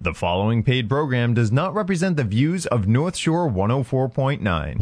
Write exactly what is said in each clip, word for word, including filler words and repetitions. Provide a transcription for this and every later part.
The following paid program does not represent the views of North Shore one oh four point nine.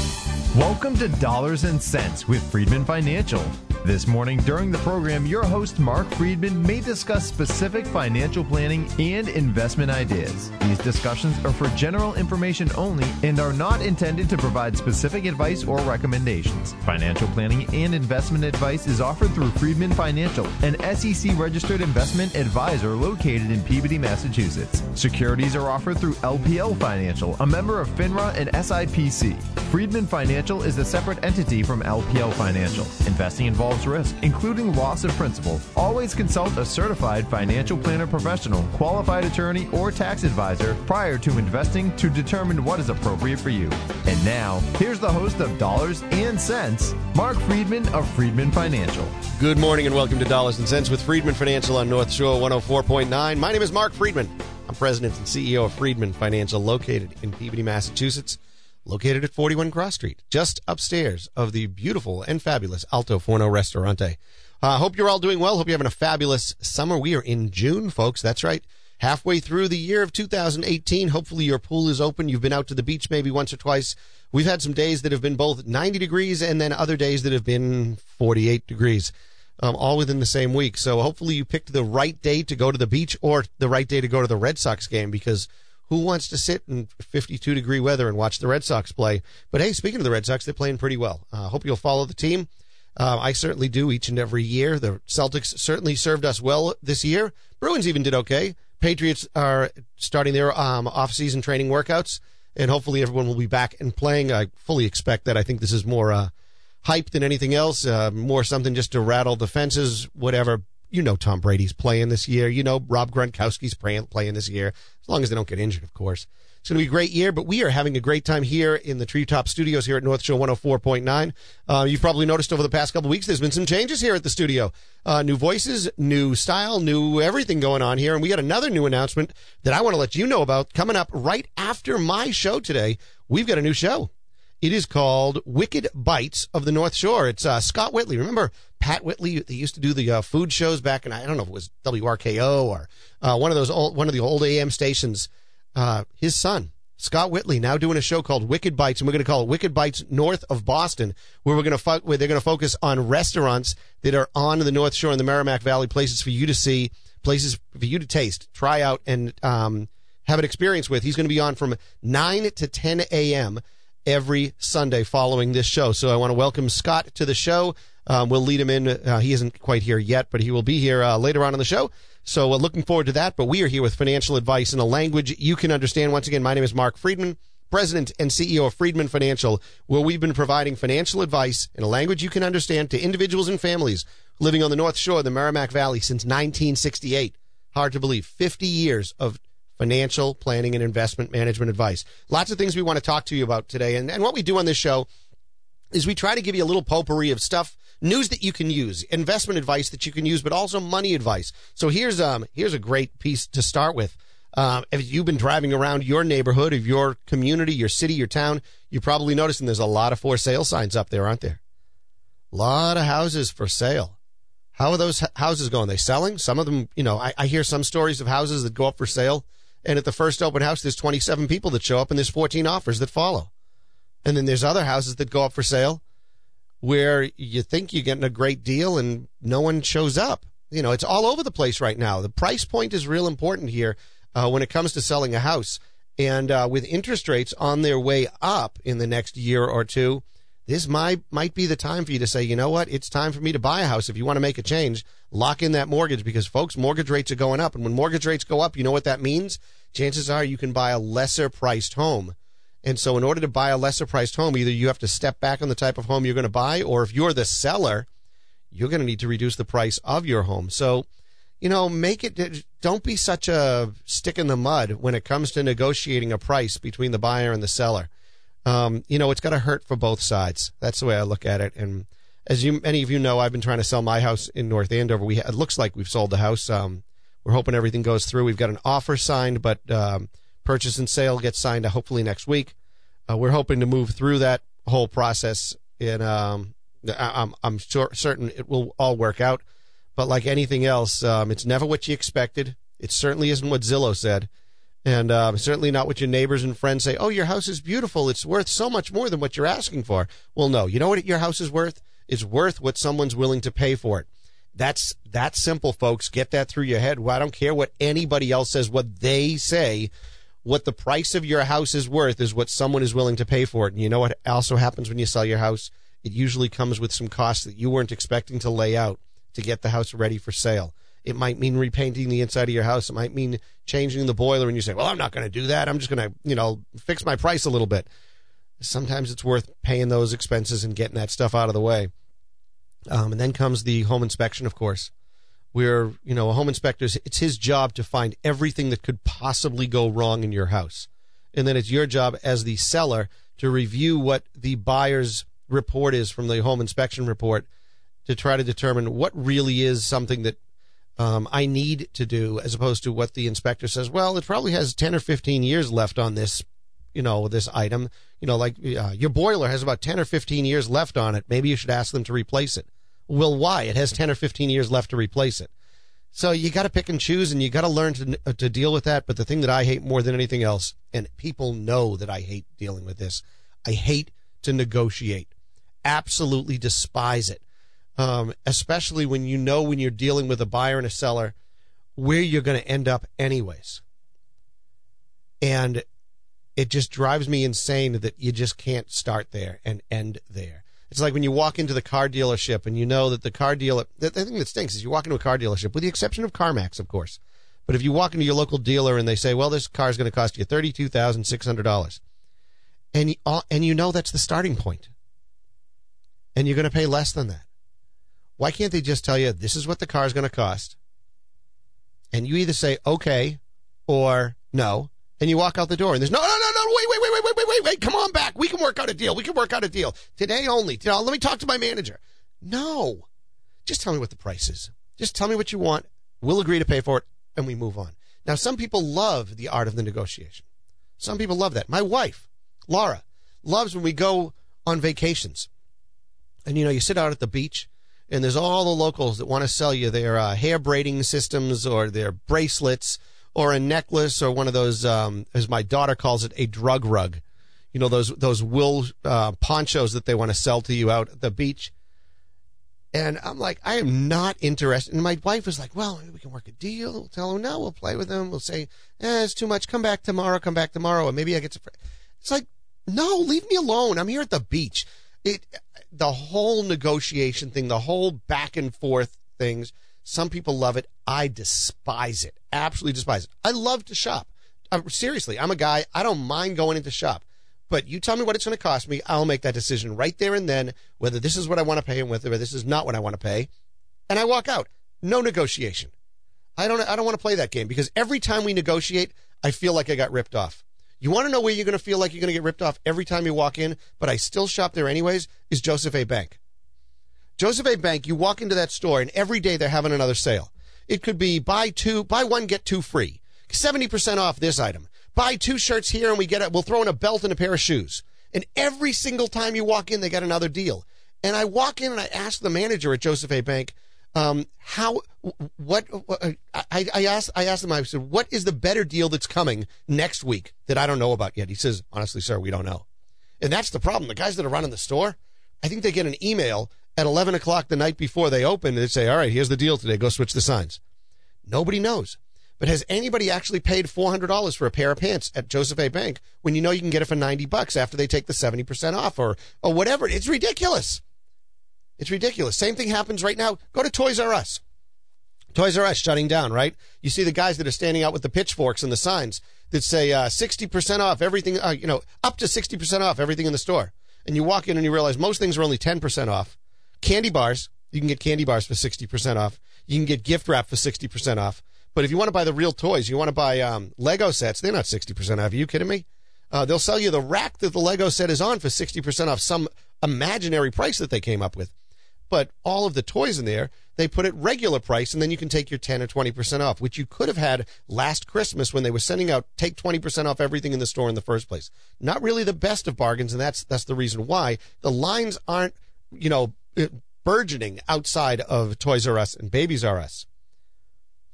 Welcome to Dollars and Cents with Friedman Financial. This morning during the program, your host Mark Friedman may discuss specific financial planning and investment ideas. These discussions are for general information only and are not intended to provide specific advice or recommendations. Financial planning and investment advice is offered through Friedman Financial, an S E C-registered investment advisor located in Peabody, Massachusetts. Securities are offered through L P L Financial, a member of FINRA and S I P C. Friedman Financial is a separate entity from L P L Financial. Investing involves risk, including loss of principal. Always consult a certified financial planner professional, qualified attorney, or tax advisor prior to investing to determine what is appropriate for you. And now, here's the host of Dollars and Cents, Mark Friedman of Friedman Financial. Good morning and welcome to Dollars and Cents with Friedman Financial on North Shore one oh four point nine. My name is Mark Friedman. I'm president and C E O of Friedman Financial, located in Peabody, Massachusetts. Located at forty-one Cross Street, just upstairs of the beautiful and fabulous Alto Forno Restaurante. I uh, hope you're all doing well. Hope you're having a fabulous summer. We are in June, folks. That's right. Halfway through the year of two thousand eighteen. Hopefully your pool is open. You've been out to the beach maybe once or twice. We've had some days that have been both ninety degrees and then other days that have been forty-eight degrees, um, all within the same week. So hopefully you picked the right day to go to the beach or the right day to go to the Red Sox game, because who wants to sit in fifty-two degree weather and watch the Red Sox play? But hey, speaking of the Red Sox, they're playing pretty well. I uh, hope you'll follow the team. Uh, I certainly do each and every year. The Celtics certainly served us well this year. Bruins even did okay. Patriots are starting their um, off-season training workouts, and hopefully everyone will be back and playing. I fully expect that. I think this is more uh, hype than anything else, uh, more something just to rattle the fences, whatever. You know Tom Brady's playing this year. You know Rob Gronkowski's playing this year, as long as they don't get injured, of course. It's going to be a great year, but we are having a great time here in the Treetop Studios here at North Shore one oh four point nine. Uh, you've probably noticed over the past couple of weeks there's been some changes here at the studio. Uh, new voices, new style, new everything going on here, and we got another new announcement that I want to let you know about coming up right after my show today. We've got a new show. It is called Wicked Bites of the North Shore. It's uh, Scott Whitley. Remember Pat Whitley? They used to do the uh, food shows back in, I don't know if it was W R K O or uh, one of those old, one of the old A M stations. Uh, his son, Scott Whitley, now doing a show called Wicked Bites, and we're going to call it Wicked Bites North of Boston, where we're going to fo- where they're going to focus on restaurants that are on the North Shore and the Merrimack Valley, places for you to see, places for you to taste, try out, and um, have an experience with. He's going to be on from nine to ten a.m. every Sunday following this show. So I want to welcome Scott to the show. Um, we'll lead him in. Uh, he isn't quite here yet, but he will be here uh, later on in the show. So uh, looking forward to that. But we are here with financial advice in a language you can understand. Once again, my name is Mark Friedman, president and C E O of Friedman Financial, where we've been providing financial advice in a language you can understand to individuals and families living on the North Shore of the Merrimack Valley since nineteen sixty-eight. Hard to believe. fifty years of financial planning and investment management advice. Lots of things we want to talk to you about today. And, and what we do on this show is we try to give you a little potpourri of stuff, news that you can use, investment advice that you can use, but also money advice. So here's um here's a great piece to start with. Um, if you've been driving around your neighborhood, of your community, your city, your town, you're probably noticing there's a lot of for sale signs up there, aren't there? A lot of houses for sale. How are those houses going? They selling? Some of them, you know, I, I hear some stories of houses that go up for sale, and at the first open house, there's twenty-seven people that show up, and there's fourteen offers that follow. And then there's other houses that go up for sale where you think you're getting a great deal and no one shows up. You know, it's all over the place right now. The price point is real important here uh, when it comes to selling a house. And uh, with interest rates on their way up in the next year or two, this might, might be the time for you to say, you know what, it's time for me to buy a house. If you want to make a change, lock in that mortgage, because, folks, mortgage rates are going up. And when mortgage rates go up, you know what that means? Chances are you can buy a lesser-priced home. And so in order to buy a lesser-priced home, either you have to step back on the type of home you're going to buy, or if you're the seller, you're going to need to reduce the price of your home. So, you know, make it, don't be such a stick in the mud when it comes to negotiating a price between the buyer and the seller. Um, you know, it's got to hurt for both sides. That's the way I look at it. And as you, many of you know, I've been trying to sell my house in North Andover. We, it looks like we've sold the house. Um, we're hoping everything goes through. We've got an offer signed, but um, purchase and sale gets signed hopefully next week. Uh, we're hoping to move through that whole process, and um, I'm, I'm sure, certain it will all work out. But like anything else, um, it's never what you expected. It certainly isn't what Zillow said. And uh, certainly not what your neighbors and friends say, oh, your house is beautiful. It's worth so much more than what you're asking for. Well, no. You know what your house is worth? It's worth what someone's willing to pay for it. That's that simple, folks. Get that through your head. Well, I don't care what anybody else says, what they say. What the price of your house is worth is what someone is willing to pay for it. And you know what also happens when you sell your house? It usually comes with some costs that you weren't expecting to lay out to get the house ready for sale. It might mean repainting the inside of your house. It might mean changing the boiler, and you say, well, I'm not going to do that. I'm just going to, you know, fix my price a little bit. Sometimes it's worth paying those expenses and getting that stuff out of the way. Um, and then comes the home inspection, of course, where, you know, a home inspector, it's his job to find everything that could possibly go wrong in your house. And then it's your job as the seller to review what the buyer's report is from the home inspection report to try to determine what really is something that um, I need to do, as opposed to what the inspector says, well, it probably has ten or fifteen years left on this, you know, this item. You know, like uh, your boiler has about ten or fifteen years left on it. Maybe you should ask them to replace it. Well, why? It has ten or fifteen years left to replace it. So you got to pick and choose, and you got to learn to uh, to deal with that. But the thing that I hate more than anything else, and people know that I hate dealing with this, I hate to negotiate. Absolutely despise it. Um, especially when you know when you're dealing with a buyer and a seller where you're going to end up anyways. And it just drives me insane that you just can't start there and end there. It's like when you walk into the car dealership and you know that the car dealer, the thing that stinks is you walk into a car dealership, with the exception of CarMax, of course. But if you walk into your local dealer and they say, well, this car is going to cost you thirty-two thousand six hundred dollars. And you, and you know that's the starting point. And you're going to pay less than that. Why can't they just tell you this is what the car is going to cost? And you either say okay or no, and you walk out the door and there's no, no, no, no, wait, wait, wait, wait, wait, wait, wait, wait, come on back. We can work out a deal. We can work out a deal. Today only. You know, let me talk to my manager. No. Just tell me what the price is. Just tell me what you want. We'll agree to pay for it, and we move on. Now, some people love the art of the negotiation. Some people love that. My wife, Laura, loves when we go on vacations. And, you know, you sit out at the beach, and there's all the locals that want to sell you their uh, hair braiding systems or their bracelets or a necklace or one of those, um, as my daughter calls it, a drug rug. You know, those those wool uh, ponchos that they want to sell to you out at the beach. And I'm like, I am not interested. And my wife is like, well, we can work a deal. We'll tell them, no, we'll play with them. We'll say, eh, it's too much. Come back tomorrow. Come back tomorrow. And maybe I get some. It's like, no, leave me alone. I'm here at the beach. It, the whole negotiation thing, the whole back and forth things, some people love it. I despise it. Absolutely despise it. I love to shop. Uh, seriously, I'm a guy, I don't mind going into shop. But you tell me what it's going to cost me, I'll make that decision right there and then, whether this is what I want to pay and whether this is not what I want to pay. And I walk out. No negotiation. I don't I don't want to play that game, because every time we negotiate, I feel like I got ripped off. You want to know where you're going to feel like you're going to get ripped off every time you walk in, but I still shop there anyways, is Joseph A. Bank. Joseph A. Bank, you walk into that store, and every day they're having another sale. It could be buy two, buy one, get two free. seventy percent off this item. Buy two shirts here, and we get it. We'll throw in a belt and a pair of shoes. And every single time you walk in, they got another deal. And I walk in and I ask the manager at Joseph A. Bank, um, how, what, what I, I asked, I asked him, I said, what is the better deal that's coming next week that I don't know about yet? He says, honestly, sir, we don't know. And that's the problem. The guys that are running the store, I think they get an email at eleven o'clock the night before they open, and they say, all right, here's the deal today. Go switch the signs. Nobody knows. But has anybody actually paid four hundred dollars for a pair of pants at Joseph A. Bank when you know you can get it for ninety bucks after they take the seventy percent off or, or whatever? It's ridiculous. It's ridiculous. Same thing happens right now. Go to Toys R Us. Toys R Us shutting down, right? You see the guys that are standing out with the pitchforks and the signs that say uh, sixty percent off everything, uh, you know, up to sixty percent off everything in the store. And you walk in and you realize most things are only ten percent off. Candy bars, you can get candy bars for sixty percent off. You can get gift wrap for sixty percent off. But if you want to buy the real toys, you want to buy um, Lego sets, they're not sixty percent off. Are you kidding me? Uh, they'll sell you the rack that the Lego set is on for sixty percent off, some imaginary price that they came up with. But all of the toys in there, they put at regular price, and then you can take your ten or twenty percent off, which you could have had last Christmas when they were sending out take twenty percent off everything in the store in the first place. Not really the best of bargains, and that's that's the reason why. The lines aren't, you know, burgeoning outside of Toys R Us and Babies R Us.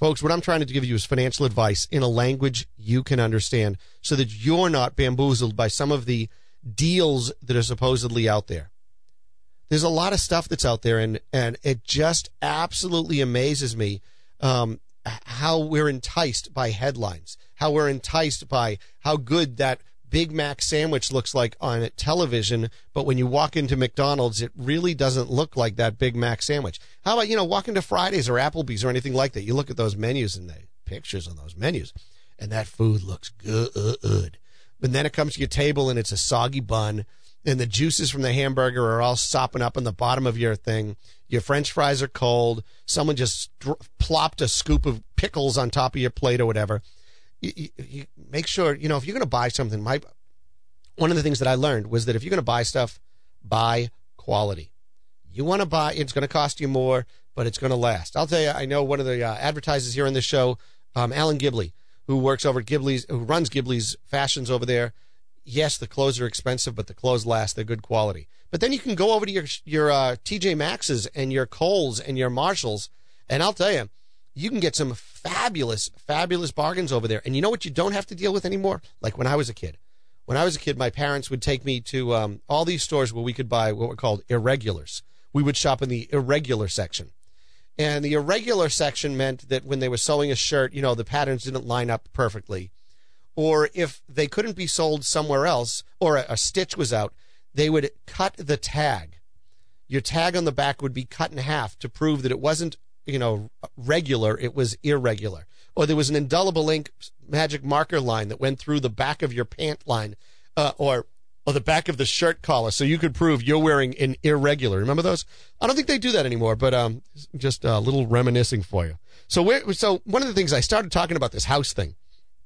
Folks, what I'm trying to give you is financial advice in a language you can understand so that you're not bamboozled by some of the deals that are supposedly out there. There's a lot of stuff that's out there, and, and it just absolutely amazes me um, how we're enticed by headlines, how we're enticed by how good that Big Mac sandwich looks like on television, but when you walk into McDonald's, it really doesn't look like that Big Mac sandwich. How about, you know, walk into Fridays or Applebee's or anything like that? You look at those menus and the pictures on those menus, and that food looks good. But then it comes to your table, and it's a soggy bun, and the juices from the hamburger are all sopping up on the bottom of your thing. Your French fries are cold. Someone just plopped a scoop of pickles on top of your plate or whatever. You, you make sure, you know, if you're going to buy something, my one of the things that I learned was that if you're going to buy stuff, buy quality. You want to buy, it's going to cost you more, but it's going to last. I'll tell you, I know one of the uh, advertisers here on this show, um, Alan Gibley, who works over at Ghibli's, who runs Ghibli's Fashions over there. Yes, the clothes are expensive, but the clothes last. They're good quality. But then you can go over to your your uh, T J Maxx's and your Kohl's and your Marshalls, and I'll tell you, you can get some fabulous, fabulous bargains over there. And you know what you don't have to deal with anymore? Like when I was a kid. When I was a kid, my parents would take me to um, all these stores where we could buy what were called irregulars. We would shop in the irregular section. And the irregular section meant that when they were sewing a shirt, you know, the patterns didn't line up perfectly. Or if they couldn't be sold somewhere else, or a, a stitch was out, they would cut the tag. Your tag on the back would be cut in half to prove that it wasn't, you know, regular, it was irregular. Or there was an indelible ink magic marker line that went through the back of your pant line, uh, or or the back of the shirt collar, so you could prove you're wearing an irregular. Remember those? I don't think they do that anymore, but um, just a little reminiscing for you. So we're, so one of the things I started talking about this house thing,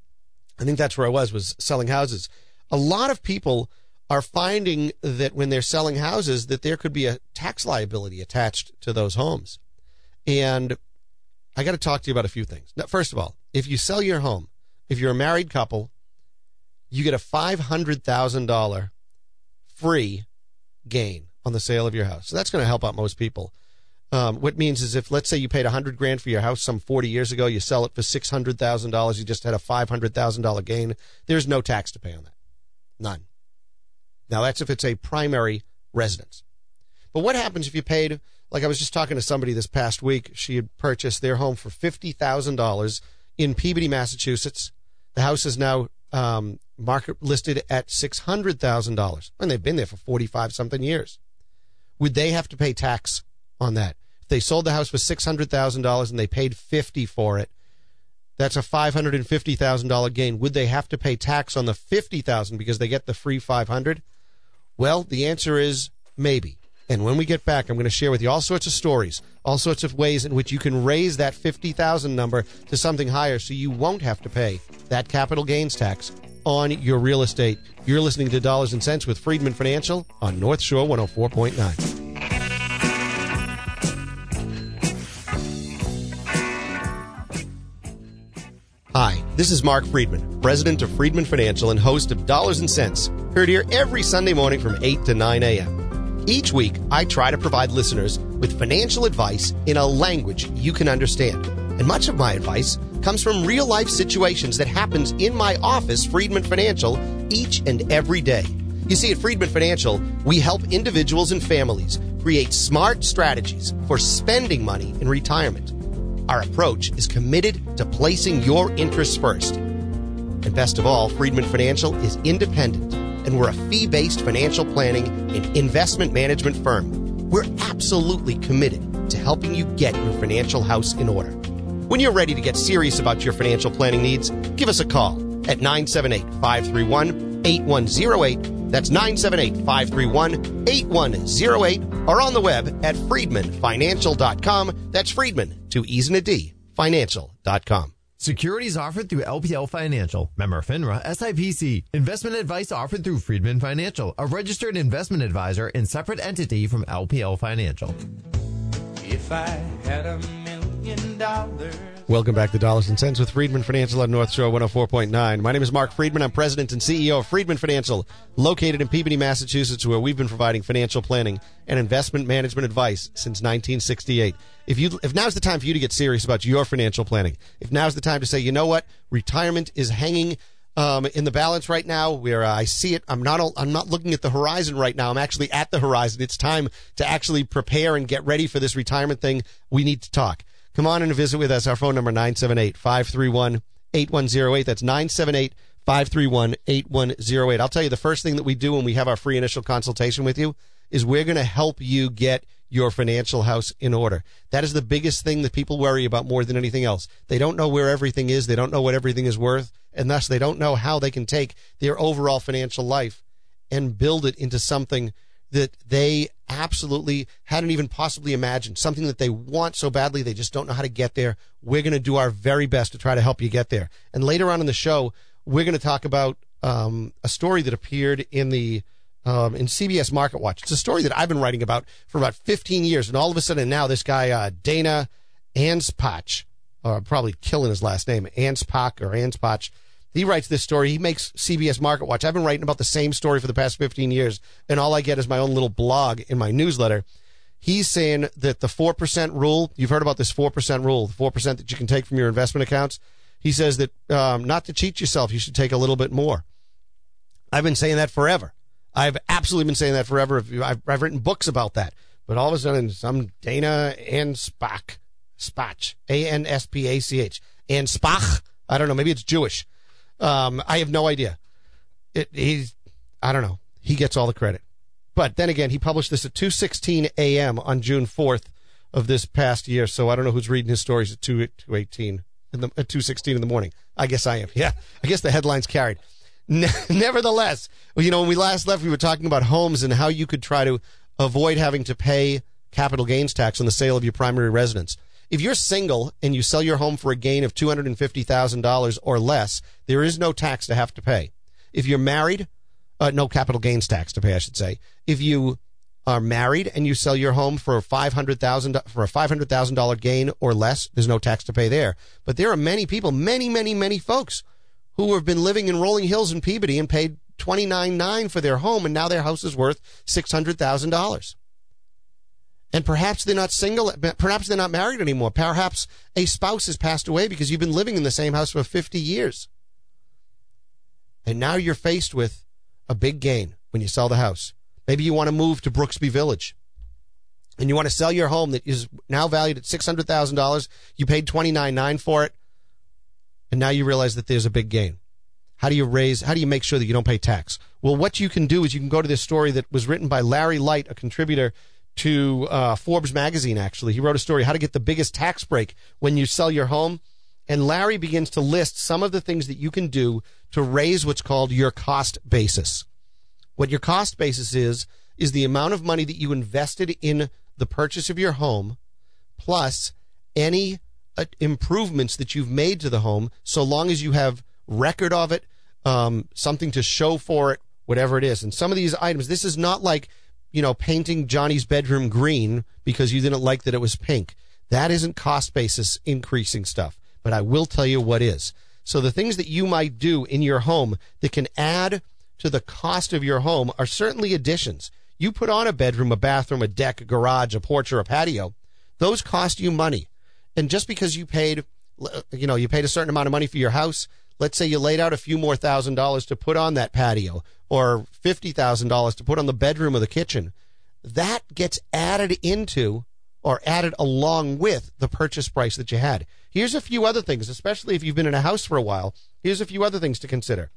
I think that's where I was, was selling houses. A lot of people are finding that when they're selling houses that there could be a tax liability attached to those homes. And I got to talk to you about a few things. Now, first of all, if you sell your home, if you're a married couple, you get a five hundred thousand dollars free gain on the sale of your house. So that's going to help out most people. Um, what it means is if, let's say you paid one hundred grand for your house some forty years ago, you sell it for six hundred thousand dollars, you just had a five hundred thousand dollars gain, there's no tax to pay on that. None. Now, that's if it's a primary residence. But what happens if you paid, like I was just talking to somebody this past week, she had purchased their home for fifty thousand dollars in Peabody, Massachusetts. The house is now um, market listed at six hundred thousand dollars, and they've been there for forty-five something years. Would they have to pay tax on that? If they sold the house for six hundred thousand dollars and they paid fifty for it, that's a five hundred fifty thousand dollars gain. Would they have to pay tax on the fifty thousand dollars because they get the free five hundred? Well, the answer is maybe. And when we get back, I'm going to share with you all sorts of stories, all sorts of ways in which you can raise that fifty thousand number to something higher so you won't have to pay that capital gains tax on your real estate. You're listening to Dollars and Cents with Friedman Financial on North Shore one oh four point nine. Hi, this is Mark Friedman, president of Friedman Financial and host of Dollars and Cents, heard here every Sunday morning from eight to nine a.m. Each week, I try to provide listeners with financial advice in a language you can understand. And much of my advice comes from real-life situations that happens in my office, Friedman Financial, each and every day. You see, at Friedman Financial, we help individuals and families create smart strategies for spending money in retirement. Our approach is committed to placing your interests first. And best of all, Friedman Financial is independent, and we're a fee-based financial planning and investment management firm. We're absolutely committed to helping you get your financial house in order. When you're ready to get serious about your financial planning needs, give us a call at nine seven eight, five three one, eight one zero eight. That's nine seven eight, five three one, eight one zero eight, or on the web at friedman financial dot com. That's Friedman, two E's and a D, financial dot com. Securities offered through L P L Financial, member FINRA, S I P C. Investment advice offered through Friedman Financial, a registered investment advisor and separate entity from L P L Financial. If I had a million million dollars. Welcome back to Dollars and Cents with Friedman Financial on North Shore one oh four point nine. My name is Mark Friedman. I'm president and C E O of Friedman Financial, located in Peabody, Massachusetts, where we've been providing financial planning and investment management advice since nineteen sixty-eight. If you, if now's the time for you to get serious about your financial planning, if now's the time to say, you know what, retirement is hanging um, in the balance right now, where uh, I see it, I'm not, I'm not looking at the horizon right now. I'm actually at the horizon. It's time to actually prepare and get ready for this retirement thing. We need to talk. Come on in and visit with us. Our phone number, nine seven eight, five three one, eight one zero eight. That's nine seven eight, five three one, eight one zero eight. I'll tell you, the first thing that we do when we have our free initial consultation with you is we're going to help you get your financial house in order. That is the biggest thing that people worry about more than anything else. They don't know where everything is. They don't know what everything is worth. And thus, they don't know how they can take their overall financial life and build it into something that they absolutely hadn't even possibly imagined, something that they want so badly they just don't know how to get there. We're going to do our very best to try to help you get there. And later on in the show, we're going to talk about um, a story that appeared in the um, in C B S Market Watch. It's a story that I've been writing about for about fifteen years, and all of a sudden now this guy uh, Dana Anspach, or probably killing his last name, Anspach or Anspach. He writes this story. He makes C B S Market Watch. I've been writing about the same story for the past fifteen years, and all I get is my own little blog in my newsletter. He's saying that the four percent rule, you've heard about this four percent rule, the four percent that you can take from your investment accounts. He says that um, not to cheat yourself, you should take a little bit more. I've been saying that forever. I've absolutely been saying that forever. I've, I've written books about that. But all of a sudden, some Dana Anspach, Spach, A N S P A C H, Anspach, I don't know, maybe it's Jewish. Um, I have no idea. It, he's, I don't know. He gets all the credit. But then again, he published this at two sixteen a.m. on June fourth of this past year. So I don't know who's reading his stories at two eighteen in the at two sixteen in the morning. I guess I am. Yeah, I guess the headline's carried. Ne- nevertheless, you know, when we last left, we were talking about homes and how you could try to avoid having to pay capital gains tax on the sale of your primary residence. If you're single and you sell your home for a gain of two hundred fifty thousand dollars or less, there is no tax to have to pay. If you're married, uh, no capital gains tax to pay, I should say. If you are married and you sell your home for five hundred thousand dollars for a five hundred thousand dollars gain or less, there's no tax to pay there. But there are many people, many, many, many folks who have been living in Rolling Hills in Peabody and paid twenty-nine thousand nine hundred dollars for their home, and now their house is worth six hundred thousand dollars. And perhaps they're not single, perhaps they're not married anymore. Perhaps a spouse has passed away because you've been living in the same house for fifty years. And now you're faced with a big gain when you sell the house. Maybe you want to move to Brooksby Village. And you want to sell your home that is now valued at six hundred thousand dollars. You paid twenty-nine thousand nine hundred dollars for it. And now you realize that there's a big gain. How do you raise, how do you make sure that you don't pay tax? Well, what you can do is you can go to this story that was written by Larry Light, a contributor to uh, Forbes magazine, actually. He wrote a story, How to Get the Biggest Tax Break When You Sell Your Home. And Larry begins to list some of the things that you can do to raise what's called your cost basis. What your cost basis is, is the amount of money that you invested in the purchase of your home, plus any uh, improvements that you've made to the home, so long as you have record of it, um, something to show for it, whatever it is. And some of these items, this is not like, you know, painting Johnny's bedroom green because you didn't like that it was pink. That isn't cost basis increasing stuff. But I will tell you what is. So the things that you might do in your home that can add to the cost of your home are certainly additions. You put on a bedroom, a bathroom, a deck, a garage, a porch, or a patio. Those cost you money. And just because you paid, you know, you paid a certain amount of money for your house, let's say you laid out a few more thousand dollars to put on that patio, or fifty thousand dollars to put on the bedroom or the kitchen, that gets added into or added along with the purchase price that you had. Here's a few other things, especially if you've been in a house for a while. Here's a few other things to consider.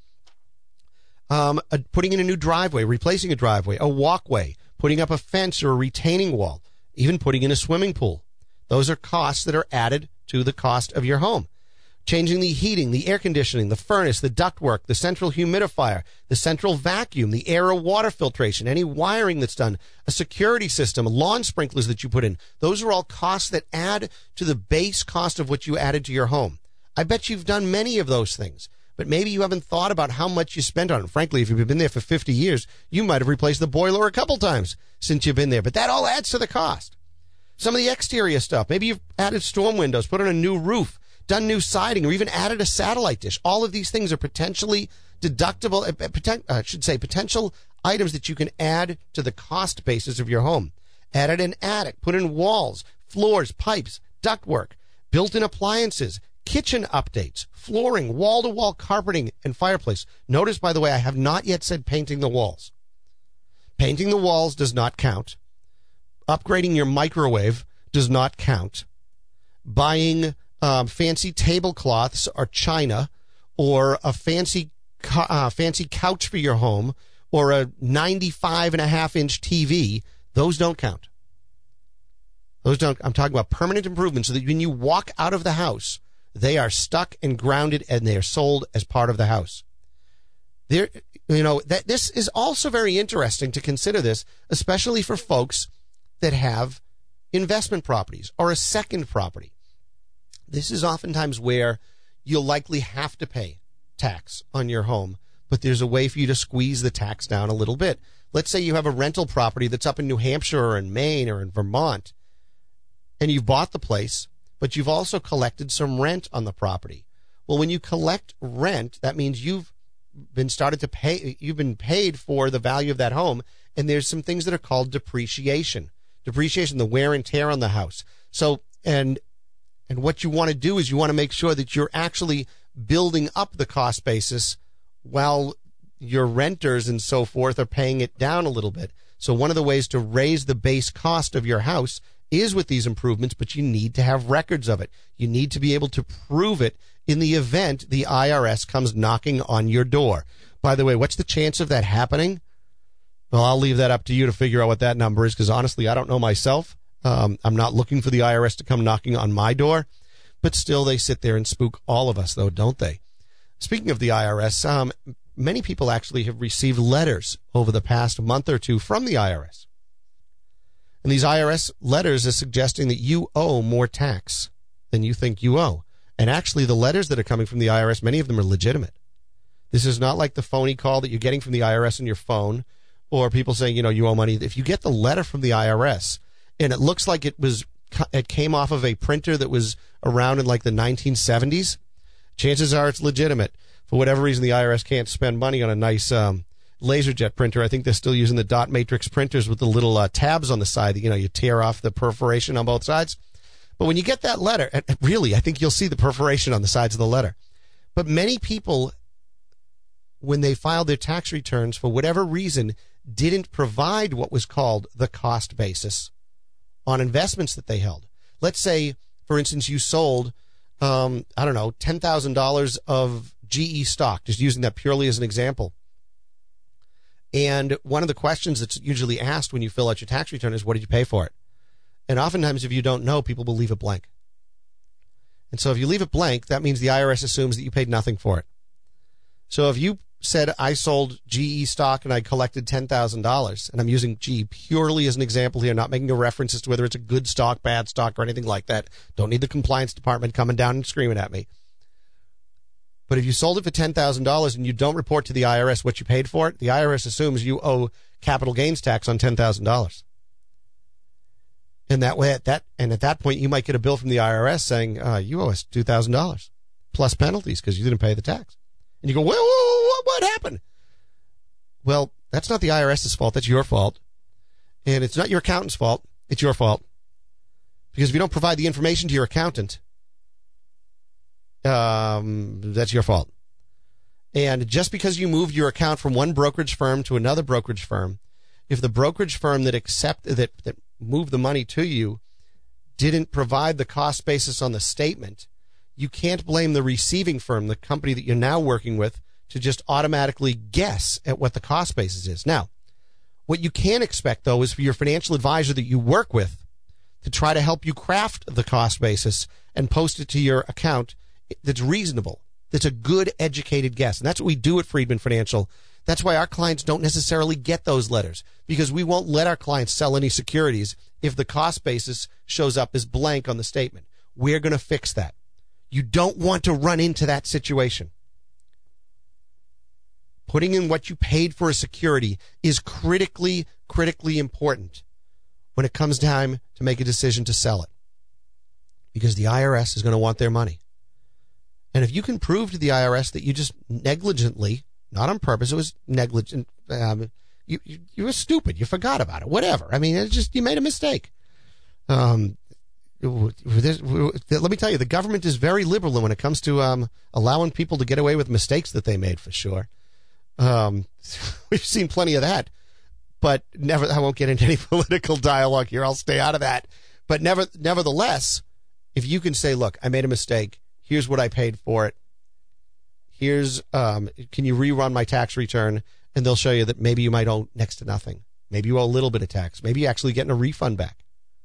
Um, uh, putting in a new driveway, replacing a driveway, a walkway, putting up a fence or a retaining wall, even putting in a swimming pool. Those are costs that are added to the cost of your home. Changing the heating, the air conditioning, the furnace, the ductwork, the central humidifier, the central vacuum, the air or water filtration, any wiring that's done, a security system, lawn sprinklers that you put in. Those are all costs that add to the base cost of what you added to your home. I bet you've done many of those things, but maybe you haven't thought about how much you spent on it. Frankly, if you've been there for fifty years, you might have replaced the boiler a couple times since you've been there, but that all adds to the cost. Some of the exterior stuff. Maybe you've added storm windows, put on a new roof, done new siding, or even added a satellite dish. All of these things are potentially deductible, uh, poten- I should say potential items that you can add to the cost basis of your home. Added an attic, put in walls, floors, pipes, ductwork, built-in appliances, kitchen updates, flooring, wall-to-wall carpeting, and fireplace. Notice, by the way, I have not yet said painting the walls. Painting the walls does not count. Upgrading your microwave does not count. Buying um, fancy tablecloths or china, or a fancy uh, fancy couch for your home, or a ninety-five and a half inch T V, those don't count. Those don't. I'm talking about permanent improvements so that when you walk out of the house, they are stuck and grounded and they are sold as part of the house. There, you know, that this is also very interesting to consider this, especially for folks that have investment properties or a second property. This is oftentimes where you'll likely have to pay tax on your home, but there's a way for you to squeeze the tax down a little bit. Let's say you have a rental property that's up in New Hampshire or in Maine or in Vermont, and you've bought the place, but you've also collected some rent on the property. Well, when you collect rent, that means you've been started to pay, you've been paid for the value of that home, and there's some things that are called depreciation. Depreciation, the wear and tear on the house. So, and and what you want to do is you want to make sure that you're actually building up the cost basis while your renters and so forth are paying it down a little bit. So one of the ways to raise the base cost of your house is with these improvements, but you need to have records of it. You need to be able to prove it in the event the I R S comes knocking on your door. By the way, what's the chance of that happening? Well, I'll leave that up to you to figure out what that number is, because honestly, I don't know myself. Um, I'm not looking for the I R S to come knocking on my door, but still they sit there and spook all of us, though, don't they? Speaking of the I R S, um, many people actually have received letters over the past month or two from the I R S. And these I R S letters are suggesting that you owe more tax than you think you owe. And actually, the letters that are coming from the I R S, many of them are legitimate. This is not like the phony call that you're getting from the I R S on your phone, or people saying, you know, you owe money. If you get the letter from the I R S and it looks like it was, it came off of a printer that was around in like the nineteen seventies, chances are it's legitimate. For whatever reason, the I R S can't spend money on a nice um, LaserJet printer. I think they're still using the dot matrix printers with the little uh, tabs on the side that, you know, you tear off the perforation on both sides. But when you get that letter, and really, I think you'll see the perforation on the sides of the letter. But many people, when they filed their tax returns, for whatever reason, didn't provide what was called the cost basis on investments that they held. Let's say, for instance, you sold, um, I don't know, ten thousand dollars of G E stock, just using that purely as an example. And one of the questions that's usually asked when you fill out your tax return is, what did you pay for it? And oftentimes, if you don't know, people will leave it blank. And so if you leave it blank, that means the I R S assumes that you paid nothing for it. So if you said, I sold G E stock and I collected ten thousand dollars, and I'm using G E purely as an example here, not making a reference as to whether it's a good stock, bad stock, or anything like that. Don't need the compliance department coming down and screaming at me. But if you sold it for ten thousand dollars and you don't report to the I R S what you paid for it, the I R S assumes you owe capital gains tax on ten thousand dollars. And that way, at that and at that point, you might get a bill from the I R S saying, uh, you owe us two thousand dollars plus penalties because you didn't pay the tax. And you go, whoa, whoa, whoa, what happened? Well, that's not the IRS's fault. That's your fault. And it's not your accountant's fault. It's your fault. Because if you don't provide the information to your accountant, um, that's your fault. And just because you moved your account from one brokerage firm to another brokerage firm, if the brokerage firm that accept that, that moved the money to you didn't provide the cost basis on the statement, you can't blame the receiving firm, the company that you're now working with, to just automatically guess at what the cost basis is. Now, what you can expect, though, is for your financial advisor that you work with to try to help you craft the cost basis and post it to your account that's reasonable, that's a good, educated guess. And that's what we do at Friedman Financial. That's why our clients don't necessarily get those letters, because we won't let our clients sell any securities if the cost basis shows up as blank on the statement. We're going to fix that. You don't want to run into that situation. Putting in what you paid for a security is critically, critically important. when it comes time to make a decision to sell it, because the I R S is going to want their money. And if you can prove to the I R S that you just negligently, not on purpose, it was negligent, um, you, you you were stupid, you forgot about it, whatever. I mean, it's just you made a mistake. Um, this, let me tell you, the government is very liberal when it comes to um, allowing people to get away with mistakes that they made, for sure. Um, we've seen plenty of that, but never. I won't get into any political dialogue here. I'll stay out of that. But never, nevertheless, if you can say, "Look, I made a mistake. Here's what I paid for it. Here's, um, can you rerun my tax return?" And they'll show you that maybe you might owe next to nothing. Maybe you owe a little bit of tax. Maybe you're actually getting a refund back.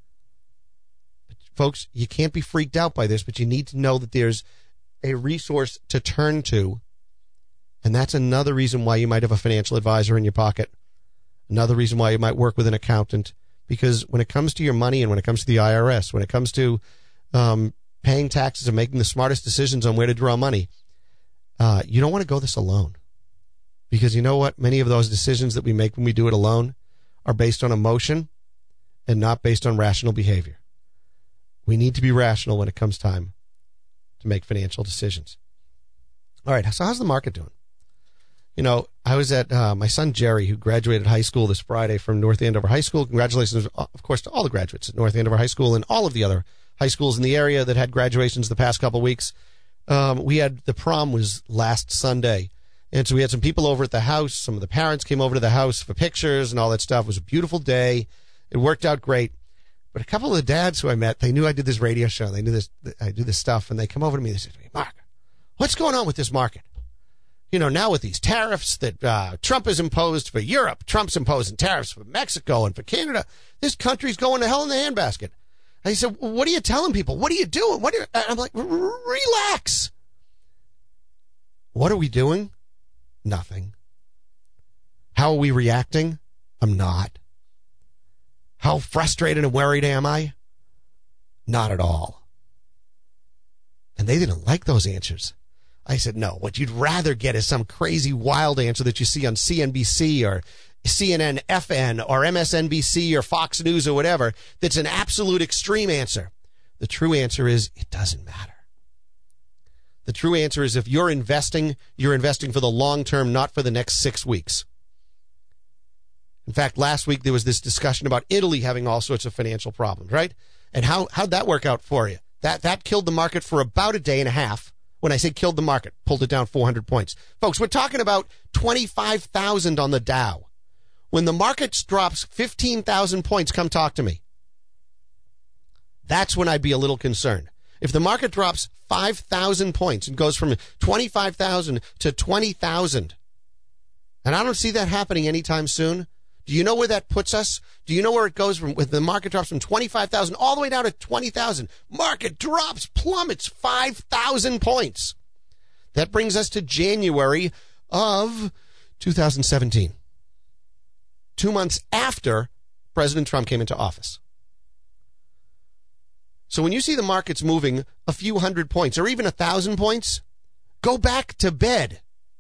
But folks, you can't be freaked out by this, but you need to know that there's a resource to turn to. And that's another reason why you might have a financial advisor in your pocket. Another reason why you might work with an accountant. Because when it comes to your money and when it comes to the I R S, when it comes to um, paying taxes and making the smartest decisions on where to draw money, uh, you don't want to go this alone. Because you know what? Many of those decisions that we make when we do it alone are based on emotion and not based on rational behavior. We need to be rational when it comes time to make financial decisions. All right, so how's the market doing? You know, I was at uh, my son Jerry, who graduated high school this Friday from North Andover High School. Congratulations, of course, to all the graduates at North Andover High School and all of the other high schools in the area that had graduations the past couple of weeks. Um, we had the prom was last Sunday. And so we had some people over at the house. Some of the parents came over to the house for pictures and all that stuff. It was a beautiful day. It worked out great. But a couple of the dads who I met, they knew I did this radio show. They knew this. I do this stuff. And they come over to me and they said to me, "Mark, what's going on with this market? You know, now with these tariffs that uh, Trump has imposed for Europe, Trump's imposing tariffs for Mexico and for Canada, this country's going to hell in the handbasket." And he said, "Well, what are you telling people? What are you doing? What are you? I'm like, relax. What are we doing? Nothing. How are we reacting? I'm not. How frustrated and worried am I? Not at all." And they didn't like those answers. I said, no, what you'd rather get is some crazy wild answer that you see on C N B C or C N N F N or M S N B C or Fox News or whatever that's an absolute extreme answer. The true answer is it doesn't matter. The true answer is if you're investing, you're investing for the long term, not for the next six weeks. In fact, last week there was this discussion about Italy having all sorts of financial problems, right? And how, how'd that work out for you? That, that killed the market for about a day and a half. When I say killed the market, pulled it down four hundred points. Folks, we're talking about twenty-five thousand on the Dow. When the market drops fifteen thousand points, come talk to me. That's when I'd be a little concerned. If the market drops five thousand points and goes from twenty-five thousand to twenty thousand, and I don't see that happening anytime soon, do you know where that puts us? Do you know where it goes from when the market drops from twenty-five thousand all the way down to twenty thousand? Market drops, plummets five thousand points. That brings us to January of two thousand seventeen. Two months after President Trump came into office. So when you see the markets moving a few hundred points or even a thousand points, go back to bed.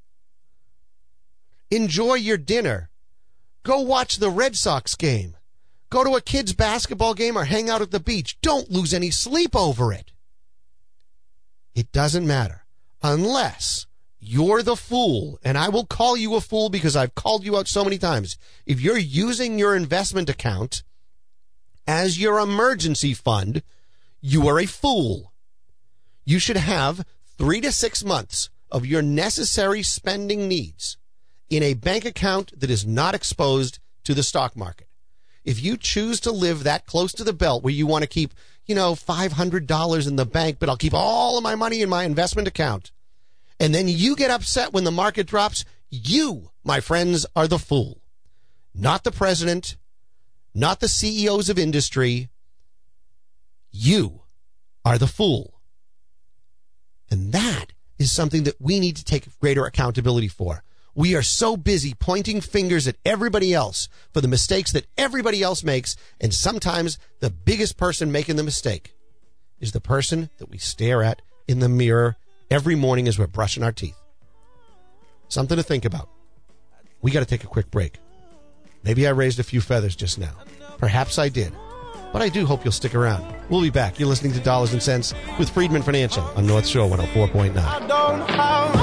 Enjoy your dinner. Go watch the Red Sox game. Go to a kid's basketball game or hang out at the beach. Don't lose any sleep over it. It doesn't matter unless you're the fool, and I will call you a fool because I've called you out so many times. If you're using your investment account as your emergency fund, you are a fool. You should have three to six months of your necessary spending needs in a bank account that is not exposed to the stock market. If you choose to live that close to the belt where you want to keep, you know, five hundred dollars in the bank, but I'll keep all of my money in my investment account, and then you get upset when the market drops, you, my friends, are the fool. Not the president, not the C E Os of industry. You are the fool. And that is something that we need to take greater accountability for. We are so busy pointing fingers at everybody else for the mistakes that everybody else makes, and sometimes the biggest person making the mistake is the person that we stare at in the mirror every morning as we're brushing our teeth. Something to think about. We got to take a quick break. Maybe I raised a few feathers just now. Perhaps I did. But I do hope you'll stick around. We'll be back. You're listening to Dollars and Cents with Friedman Financial on North Shore one oh four point nine. I don't have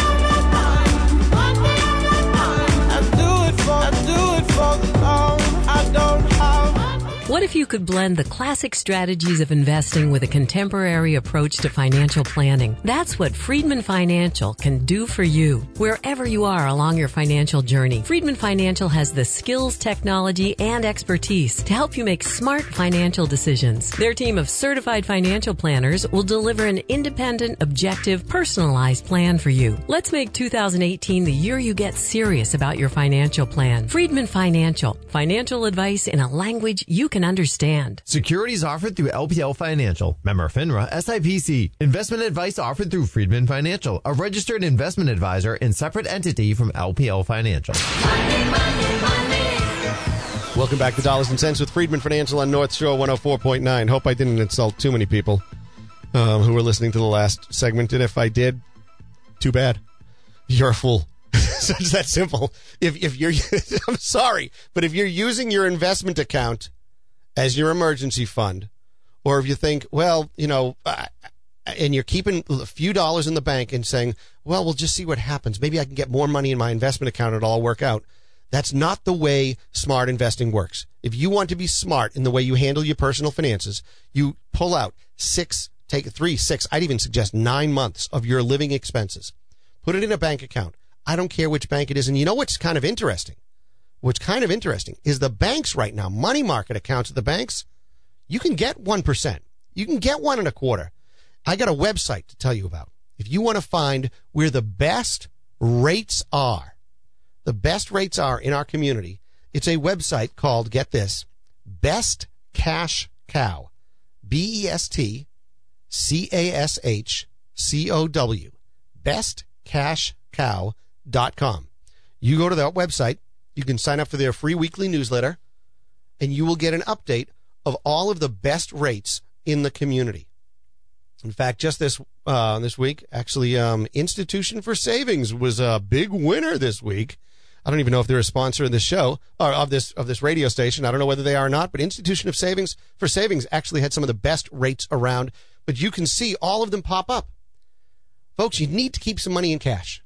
I do it for, I do it for the Lord. I don't have. What if you could blend the classic strategies of investing with a contemporary approach to financial planning? That's what Friedman Financial can do for you. Wherever you are along your financial journey, Friedman Financial has the skills, technology, and expertise to help you make smart financial decisions. Their team of certified financial planners will deliver an independent, objective, personalized plan for you. Let's make two thousand eighteen the year you get serious about your financial plan. Friedman Financial. Financial advice in a language you can understand. Securities offered through L P L Financial. Member FINRA S I P C. Investment advice offered through Friedman Financial, a registered investment advisor and separate entity from L P L Financial. Money, money, money. Welcome back to Dollars and Cents with Friedman Financial on North Shore one oh four point nine. Hope I didn't insult too many people um, who were listening to the last segment. And if I did, too bad. You're a fool. So it's that simple. If, if you're, I'm sorry, but if you're using your investment account as your emergency fund, or if you think, well, you know, uh, and you're keeping a few dollars in the bank and saying, well, we'll just see what happens. Maybe I can get more money in my investment account and it'll all work out. That's not the way smart investing works. If you want to be smart in the way you handle your personal finances, you pull out six, take three, six, I'd even suggest nine months of your living expenses. Put it in a bank account. I don't care which bank it is. And you know what's kind of interesting? What's kind of interesting is the banks right now, money market accounts at the banks, you can get one percent. You can get one and a quarter. I got a website to tell you about. If you want to find where the best rates are, the best rates are in our community, it's a website called, get this, Best Cash Cow. B E S T C A S H C O W. best cash cow dot com. You go to that website, you can sign up for their free weekly newsletter, and you will get an update of all of the best rates in the community. In fact, just this uh, this week, actually, um, Institution for Savings was a big winner this week. I don't even know if they're a sponsor of this show or of this of this radio station. I don't know whether they are or not, but Institution of Savings for Savings actually had some of the best rates around. But you can see all of them pop up. Folks, you need to keep some money in cash.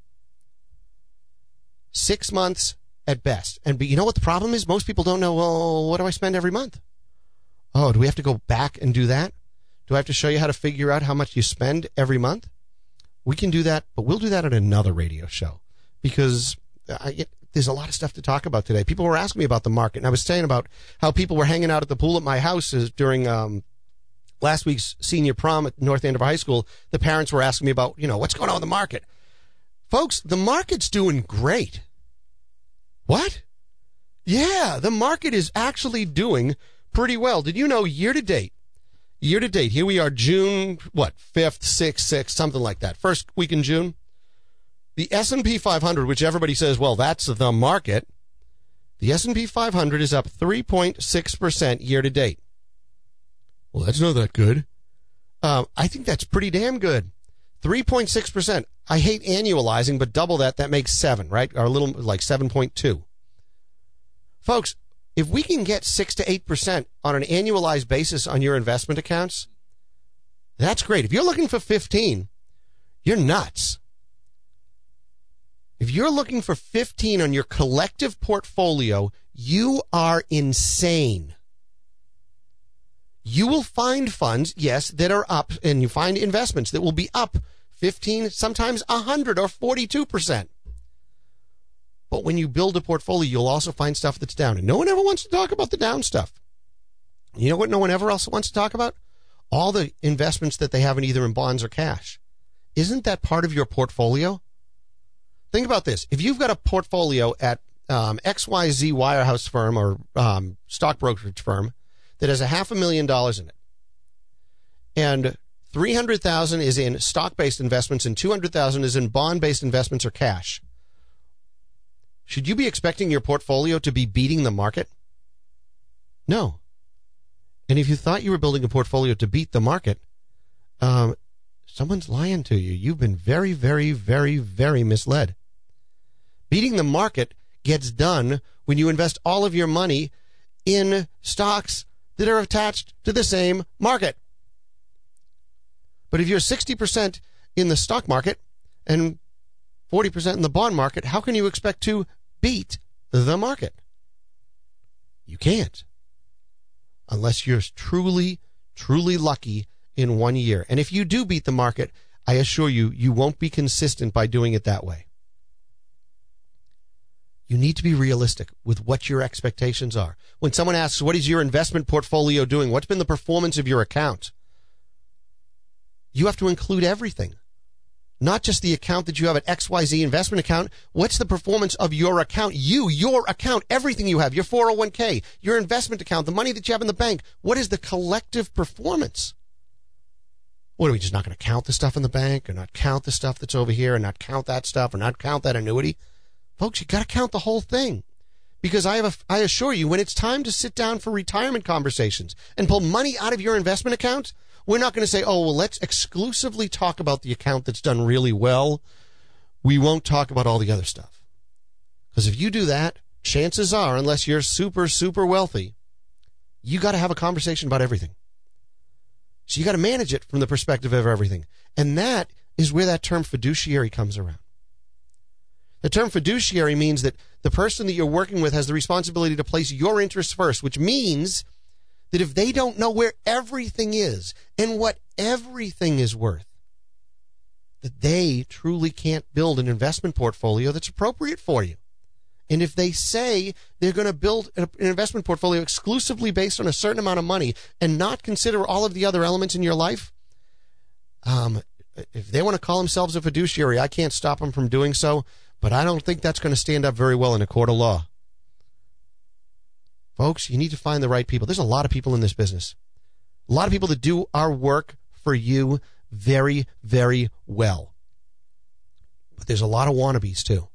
Six months at best. And but you know what the problem is? Most people don't know, well, what do I spend every month? Oh, do we have to go back and do that? Do I have to show you how to figure out how much you spend every month? We can do that, but we'll do that at another radio show because I get, there's a lot of stuff to talk about today. People were asking me about the market, and I was saying about how people were hanging out at the pool at my house during um, last week's senior prom at North Andover High School. The parents were asking me about, you know, what's going on in the market. Folks, the market's doing great. What? Yeah, the market is actually doing pretty well. Did you know year to date, year to date, here we are June, what, fifth, sixth, sixth, something like that. First week in June. The S and P five hundred, which everybody says, well, that's the market. The S and P five hundred is up three point six percent year to date. Well, that's not that good. Uh, I think that's pretty damn good. three point six percent. I hate annualizing, but double that, that makes seven, right? Or a little like seven point two. Folks, if we can get six to eight percent on an annualized basis on your investment accounts, that's great. If you're looking for fifteen, you're nuts. If you're looking for fifteen on your collective portfolio, you are insane. You will find funds, yes, that are up, and you find investments that will be up fifteen, sometimes one hundred or forty-two percent. But when you build a portfolio, you'll also find stuff that's down. And no one ever wants to talk about the down stuff. You know what no one ever else wants to talk about? All the investments that they have in either in bonds or cash. Isn't that part of your portfolio? Think about this. If you've got a portfolio at um, X Y Z wirehouse firm or um, stock brokerage firm that has a half a million dollars in it, and three hundred thousand dollars is in stock-based investments and two hundred thousand dollars is in bond-based investments or cash, should you be expecting your portfolio to be beating the market? No. And if you thought you were building a portfolio to beat the market, um, someone's lying to you. You've been very, very, very, very misled. Beating the market gets done when you invest all of your money in stocks that are attached to the same market. But if you're sixty percent in the stock market and forty percent in the bond market, how can you expect to beat the market? You can't. Unless you're truly, truly lucky in one year. And if you do beat the market, I assure you, you won't be consistent by doing it that way. You need to be realistic with what your expectations are. When someone asks, what is your investment portfolio doing? What's been the performance of your account? You have to include everything. Not just the account that you have at X Y Z investment account. What's the performance of your account? You, your account, everything you have, your four oh one k, your investment account, the money that you have in the bank. What is the collective performance? What, are we just not going to count the stuff in the bank, or not count the stuff that's over here, and not count that stuff, or not count that annuity? Folks, you got to count the whole thing. Because I have a, I assure you, when it's time to sit down for retirement conversations and pull money out of your investment account, we're not going to say, oh, well, let's exclusively talk about the account that's done really well. We won't talk about all the other stuff. Because if you do that, chances are, unless you're super, super wealthy, you got to have a conversation about everything. So you got to manage it from the perspective of everything. And that is where that term fiduciary comes around. The term fiduciary means that the person that you're working with has the responsibility to place your interests first, which means that if they don't know where everything is and what everything is worth, that they truly can't build an investment portfolio that's appropriate for you. And if they say they're going to build an investment portfolio exclusively based on a certain amount of money and not consider all of the other elements in your life, um, if they want to call themselves a fiduciary, I can't stop them from doing so, but I don't think that's going to stand up very well in a court of law. Folks, you need to find the right people. There's a lot of people in this business. A lot of people that do our work for you very, very well. But there's a lot of wannabes, too.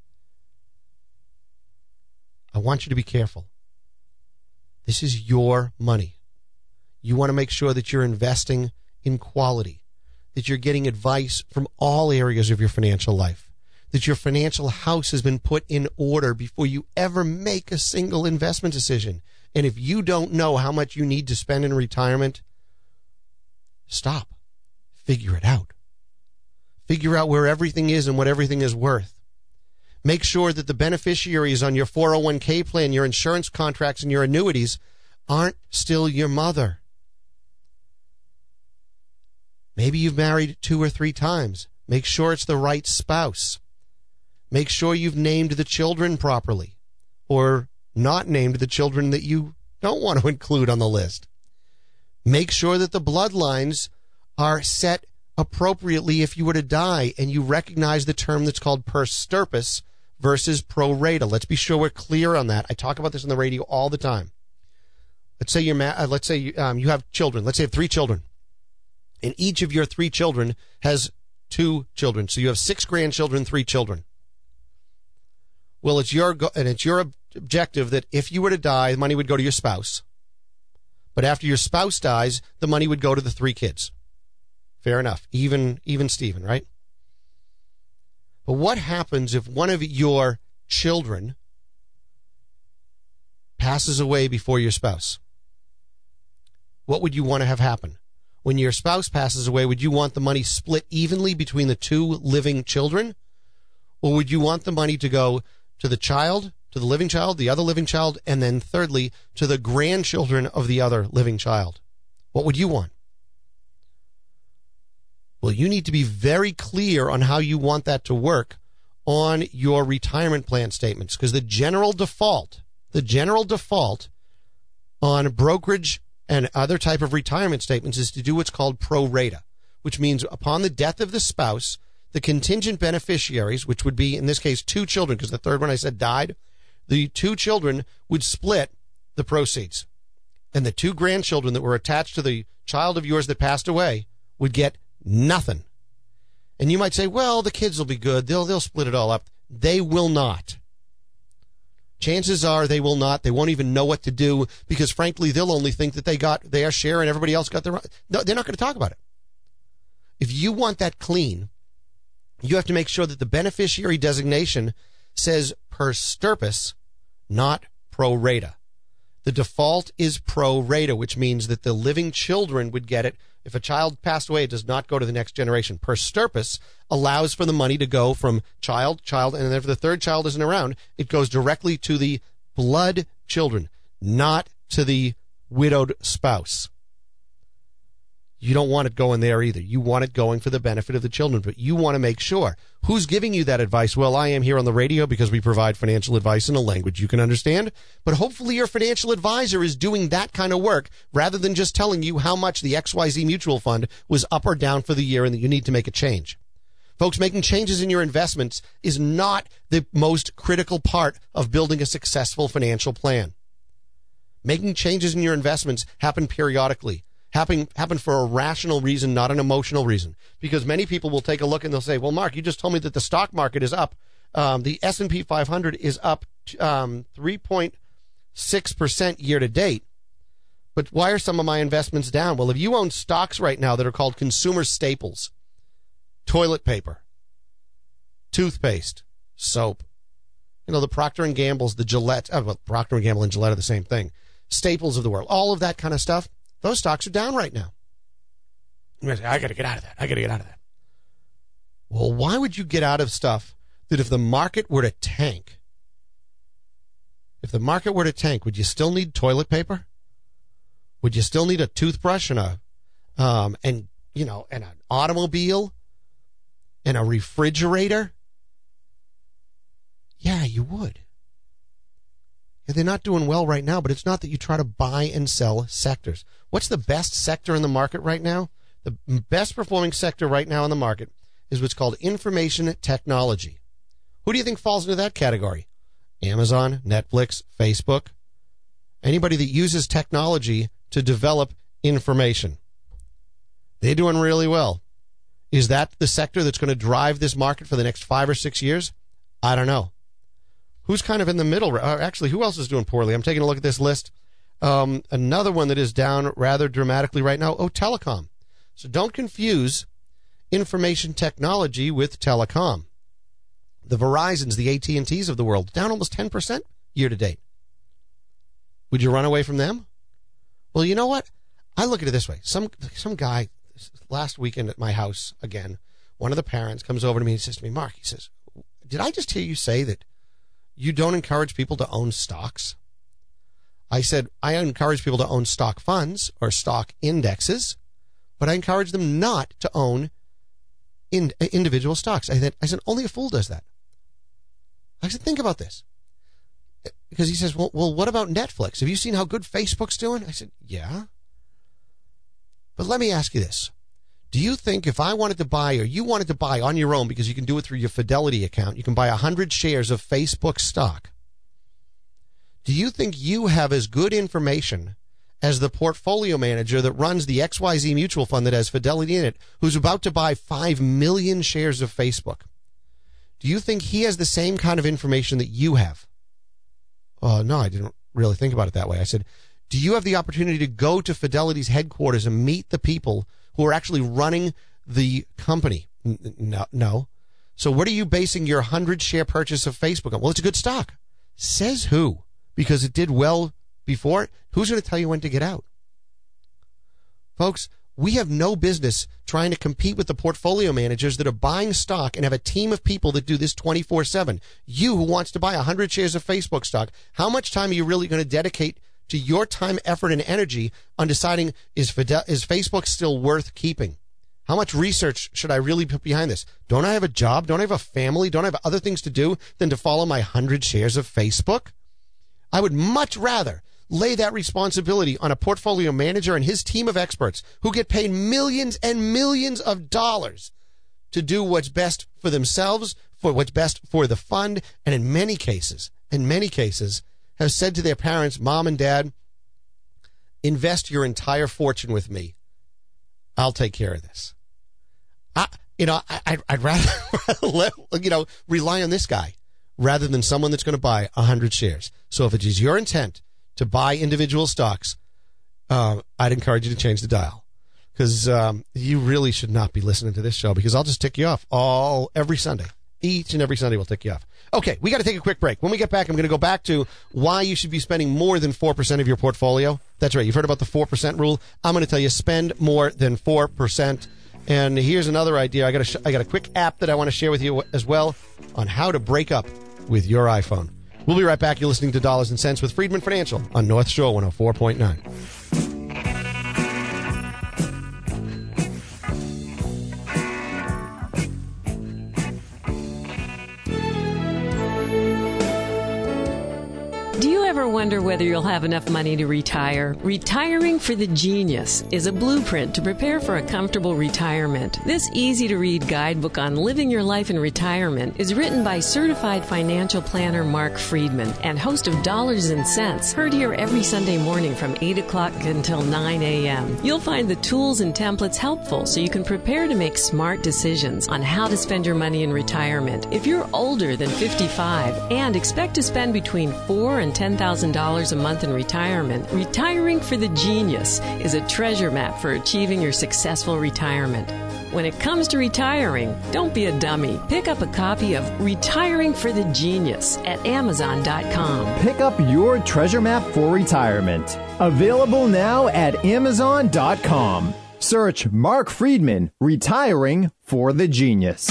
I want you to be careful. This is your money. You want to make sure that you're investing in quality, that you're getting advice from all areas of your financial life, that your financial house has been put in order before you ever make a single investment decision. And if you don't know how much you need to spend in retirement, stop. Figure it out. Figure out where everything is and what everything is worth. Make sure that the beneficiaries on your four oh one k plan, your insurance contracts, and your annuities aren't still your mother. Maybe you've married two or three times. Make sure it's the right spouse. Make sure you've named the children properly, or not named the children that you don't want to include on the list. Make sure that the bloodlines are set appropriately if you were to die, and you recognize the term that's called per stirpus versus pro rata. Let's be sure we're clear on that. I talk about this on the radio all the time. Let's say you're ma- uh, let's say you, um, you have children. Let's say you have three children, and each of your three children has two children. So you have six grandchildren, three children. Well, it's your go- and it's your objective that if you were to die, the money would go to your spouse. But after your spouse dies, the money would go to the three kids. Fair enough. Even even Stephen, right? But what happens if one of your children passes away before your spouse? What would you want to have happen? When your spouse passes away, would you want the money split evenly between the two living children? Or would you want the money to go to the child, to the living child, the other living child, and then thirdly, to the grandchildren of the other living child? What would you want? Well, you need to be very clear on how you want that to work on your retirement plan statements, because the general default, the general default on brokerage and other type of retirement statements is to do what's called pro rata, which means upon the death of the spouse, the contingent beneficiaries, which would be in this case two children, because the third one I said died, the two children would split the proceeds, and the two grandchildren that were attached to the child of yours that passed away would get nothing. And you might say, well, the kids will be good. They'll they'll split it all up. They will not. Chances are they will not. They won't even know what to do, because frankly, they'll only think that they got their share and everybody else got their. No, they're not going to talk about it. If you want that clean, you have to make sure that the beneficiary designation says per stirpus, not pro rata. The default is pro rata, which means that the living children would get it. If a child passed away, it does not go to the next generation. Per stirpus allows for the money to go from child, child, and then if the third child isn't around, it goes directly to the blood children, not to the widowed spouse. You don't want it going there either. You want it going for the benefit of the children, but you want to make sure. Who's giving you that advice? Well, I am here on the radio because we provide financial advice in a language you can understand, but hopefully your financial advisor is doing that kind of work rather than just telling you how much the X Y Z mutual fund was up or down for the year and that you need to make a change. Folks, making changes in your investments is not the most critical part of building a successful financial plan. Making changes in your investments happen periodically. Happen, happen for a rational reason, not an emotional reason. Because many people will take a look and they'll say, well, Mark, you just told me that the stock market is up. Um, the S and P five hundred is up um, three point six percent year to date. But why are some of my investments down? Well, if you own stocks right now that are called consumer staples, toilet paper, toothpaste, soap, you know, the Procter and Gamble's, the Gillette, oh, well, Procter and Gamble and Gillette are the same thing, staples of the world, all of that kind of stuff, those stocks are down right now. I got to get out of that. I got to get out of that. Well, why would you get out of stuff that if the market were to tank, if the market were to tank, would you still need toilet paper? Would you still need a toothbrush and a, um, and, you know, and an automobile and a refrigerator? Yeah, you would. Yeah, they're not doing well right now, but it's not that you try to buy and sell sectors. What's the best sector in the market right now? The best performing sector right now in the market is what's called information technology. Who do you think falls into that category? Amazon, Netflix, Facebook, anybody that uses technology to develop information. They're doing really well. Is that the sector that's going to drive this market for the next five or six years? I don't know. Who's kind of in the middle? Actually, who else is doing poorly? I'm taking a look at this list. Um, another one that is down rather dramatically right now, oh, telecom. So don't confuse information technology with telecom. The Verizons, the A T and T's of the world, down almost ten percent year to date. Would you run away from them? Well, you know what? I look at it this way. Some some guy last weekend at my house, again, one of the parents comes over to me and says to me, Mark, he says, did I just hear you say that you don't encourage people to own stocks? I said, I encourage people to own stock funds or stock indexes, but I encourage them not to own in, individual stocks. I said, I said, only a fool does that. I said, think about this. Because he says, well, well, what about Netflix? Have you seen how good Facebook's doing? I said, yeah. But let me ask you this. Do you think if I wanted to buy, or you wanted to buy on your own, because you can do it through your Fidelity account, you can buy one hundred shares of Facebook stock. Do you think you have as good information as the portfolio manager that runs the X Y Z mutual fund that has Fidelity in it, who's about to buy five million shares of Facebook? Do you think he has the same kind of information that you have? Oh, no, I didn't really think about it that way. I said, do you have the opportunity to go to Fidelity's headquarters and meet the people who are actually running the company? No. no. So what are you basing your one hundred share purchase of Facebook on? Well, it's a good stock. Says who? Because it did well before. Who's going to tell you when to get out? Folks, we have no business trying to compete with the portfolio managers that are buying stock and have a team of people that do this twenty-four seven. You who wants to buy one hundred shares of Facebook stock, how much time are you really going to dedicate to your time, effort, and energy on deciding is Fidel- is Facebook still worth keeping? How much research should I really put behind this? Don't I have a job? Don't I have a family? Don't I have other things to do than to follow my one hundred shares of Facebook? I would much rather lay that responsibility on a portfolio manager and his team of experts who get paid millions and millions of dollars to do what's best for themselves, for what's best for the fund, and in many cases, in many cases, have said to their parents, Mom and Dad, invest your entire fortune with me. I'll take care of this. I, you know, I, I'd rather, let, you know, rely on this guy rather than someone that's going to buy one hundred shares. So if it is your intent to buy individual stocks, uh, I'd encourage you to change the dial, because um, you really should not be listening to this show, because I'll just tick you off all every Sunday. Each and every Sunday will tick you off. Okay, we got to take a quick break. When we get back, I'm going to go back to why you should be spending more than four percent of your portfolio. That's right. You've heard about the four percent rule. I'm going to tell you spend more than four percent. And here's another idea. I got a sh- I got a quick app that I want to share with you as well on how to break up with your iPhone. We'll be right back. You're listening to Dollars and Cents with Friedman Financial on North Shore one oh four point nine. Do you ever wonder whether you'll have enough money to retire? Retiring for the Genius is a blueprint to prepare for a comfortable retirement. This easy-to-read guidebook on living your life in retirement is written by certified financial planner Mark Friedman and host of Dollars and Cents, heard here every Sunday morning from eight o'clock until nine a.m. You'll find the tools and templates helpful so you can prepare to make smart decisions on how to spend your money in retirement. If you're older than fifty-five and expect to spend between four and ten thousand dollars a month in retirement, Retiring for the Genius is a treasure map for achieving your successful retirement. When it comes to retiring, don't be a dummy. Pick up a copy of Retiring for the Genius at amazon dot com. Pick up your treasure map for retirement. Available now at amazon dot com. Search Mark Friedman, Retiring for the Genius.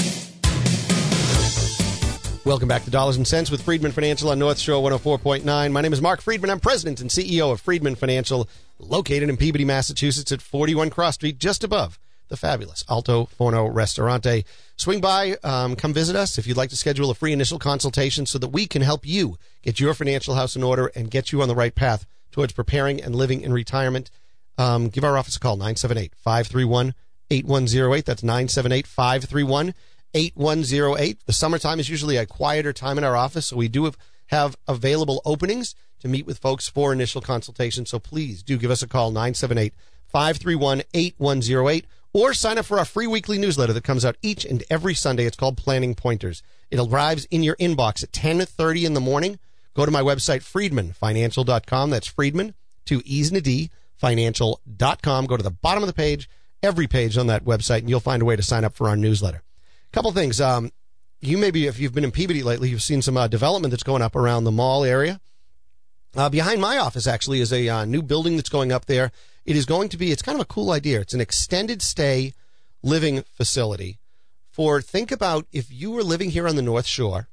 Welcome back to Dollars and Cents with Friedman Financial on North Shore one oh four point nine. My name is Mark Friedman. I'm president and C E O of Friedman Financial, located in Peabody, Massachusetts at forty-one Cross Street, just above the fabulous Alto Forno Ristorante. Swing by, um, come visit us if you'd like to schedule a free initial consultation so that we can help you get your financial house in order and get you on the right path towards preparing and living in retirement. Um, give our office a call, nine seven eight, five three one, eight one zero eight. That's nine seven eight, five three one, eight one zero eight. The summertime is usually a quieter time in our office, so we do have, have available openings to meet with folks for initial consultation. So please do give us a call, nine seven eight, five three one, eight one zero eight, or sign up for our free weekly newsletter that comes out each and every Sunday. It's called Planning Pointers. It arrives in your inbox at ten thirty in the morning. Go to my website, friedman financial dot com. That's Friedman, two E's and a D, financial dot com. Go to the bottom of the page, every page on that website, and you'll find a way to sign up for our newsletter. Couple things. Um, you maybe, if you've been in Peabody lately, you've seen some uh, development that's going up around the mall area. Uh, behind my office, actually, is a uh, new building that's going up there. It is going to be, it's kind of a cool idea. It's an extended stay living facility for, think about if you were living here on the North Shore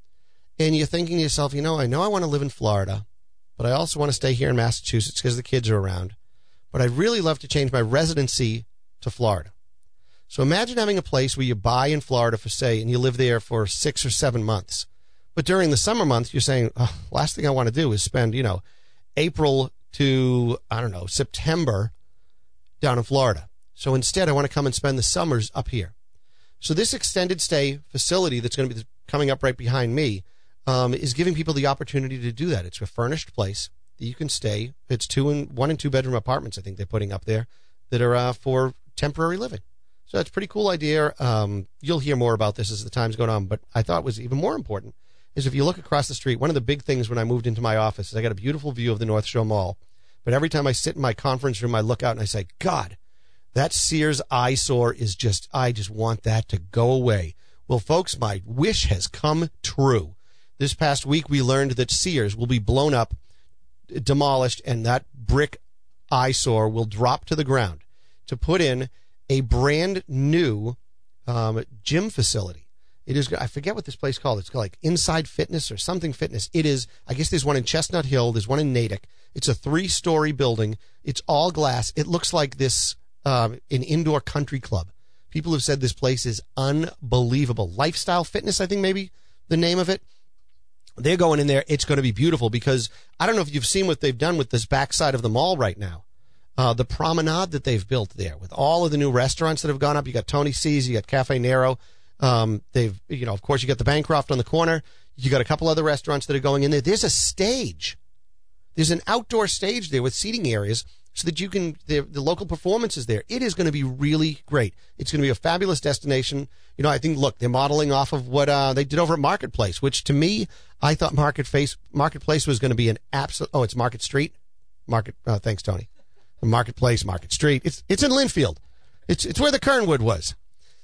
and you're thinking to yourself, you know, I know I want to live in Florida, but I also want to stay here in Massachusetts because the kids are around. But I'd really love to change my residency to Florida. So imagine having a place where you buy in Florida for, say, and you live there for six or seven months. But during the summer months, you're saying, oh, last thing I want to do is spend, you know, April to, I don't know, September down in Florida. So instead, I want to come and spend the summers up here. So this extended stay facility that's going to be coming up right behind me um, is giving people the opportunity to do that. It's a furnished place that you can stay. It's two and one and two bedroom apartments, I think they're putting up there, that are uh, for temporary living. So that's a pretty cool idea. Um, you'll hear more about this as the time's going on, but I thought was even more important is if you look across the street, one of the big things when I moved into my office is I got a beautiful view of the North Shore Mall. But every time I sit in my conference room, I look out and I say, God, that Sears eyesore is just, I just want that to go away. Well, folks, my wish has come true. This past week, we learned that Sears will be blown up, demolished, and that brick eyesore will drop to the ground to put in a brand new um, gym facility. It is, I forget what this place is called. It's called like Inside Fitness or something fitness. It is, I guess there's one in Chestnut Hill. There's one in Natick. It's a three-story building. It's all glass. It looks like this, um, an indoor country club. People have said this place is unbelievable. Lifestyle Fitness, I think maybe the name of it. They're going in there. It's going to be beautiful because I don't know if you've seen what they've done with this backside of the mall right now. Uh, the promenade that they've built there with all of the new restaurants that have gone up. You got Tony C's, you got Cafe Nero. Um, they've, you know, of course you got the Bancroft on the corner. You got a couple other restaurants that are going in there. There's a stage. There's an outdoor stage there with seating areas so that you can, the, the local performances there. It is going to be really great. It's going to be a fabulous destination. You know, I think, look, they're modeling off of what uh, they did over at Marketplace, which to me, I thought Market Face, Marketplace was going to be an absolute, oh, it's Market Street? Market, uh, thanks, Tony. Marketplace, Market Street. It's it's in Linfield. It's it's where the Kernwood was.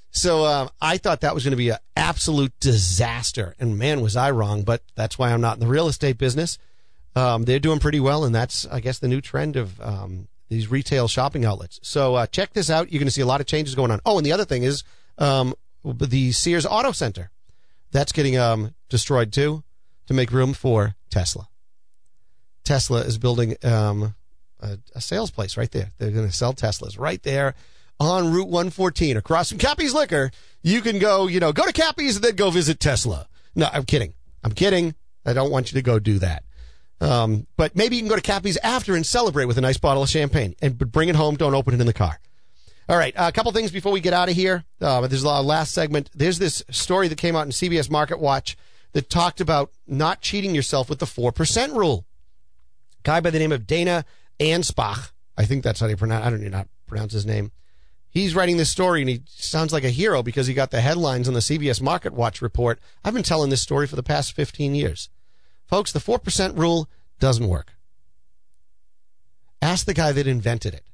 So uh, I thought that was going to be an absolute disaster. And man, was I wrong. But that's why I'm not in the real estate business. Um, they're doing pretty well. And that's, I guess, the new trend of um, these retail shopping outlets. So uh, check this out. You're going to see a lot of changes going on. Oh, and the other thing is um, the Sears Auto Center. That's getting um, destroyed, too, to make room for Tesla. Tesla is building um, a, a sales place right there. They're going to sell Teslas right there on Route one fourteen across from Cappy's Liquor. You can go, you know, go to Cappy's and then go visit Tesla. No, I'm kidding. I'm kidding. I don't want you to go do that. Um, but maybe you can go to Cappy's after and celebrate with a nice bottle of champagne and bring it home. Don't open it in the car. All right. Uh, a couple things before we get out of here. Uh, there's a last segment. There's this story that came out in C B S Market Watch that talked about not cheating yourself with the four percent rule. Guy by the name of Dana Anspach. I think that's how you pronounce, I don't know how to pronounce his name. He's writing this story, and he sounds like a hero because he got the headlines on the C B S Market Watch report. I've been telling this story for the past fifteen years. Folks, the four percent rule doesn't work. Ask the guy that invented it.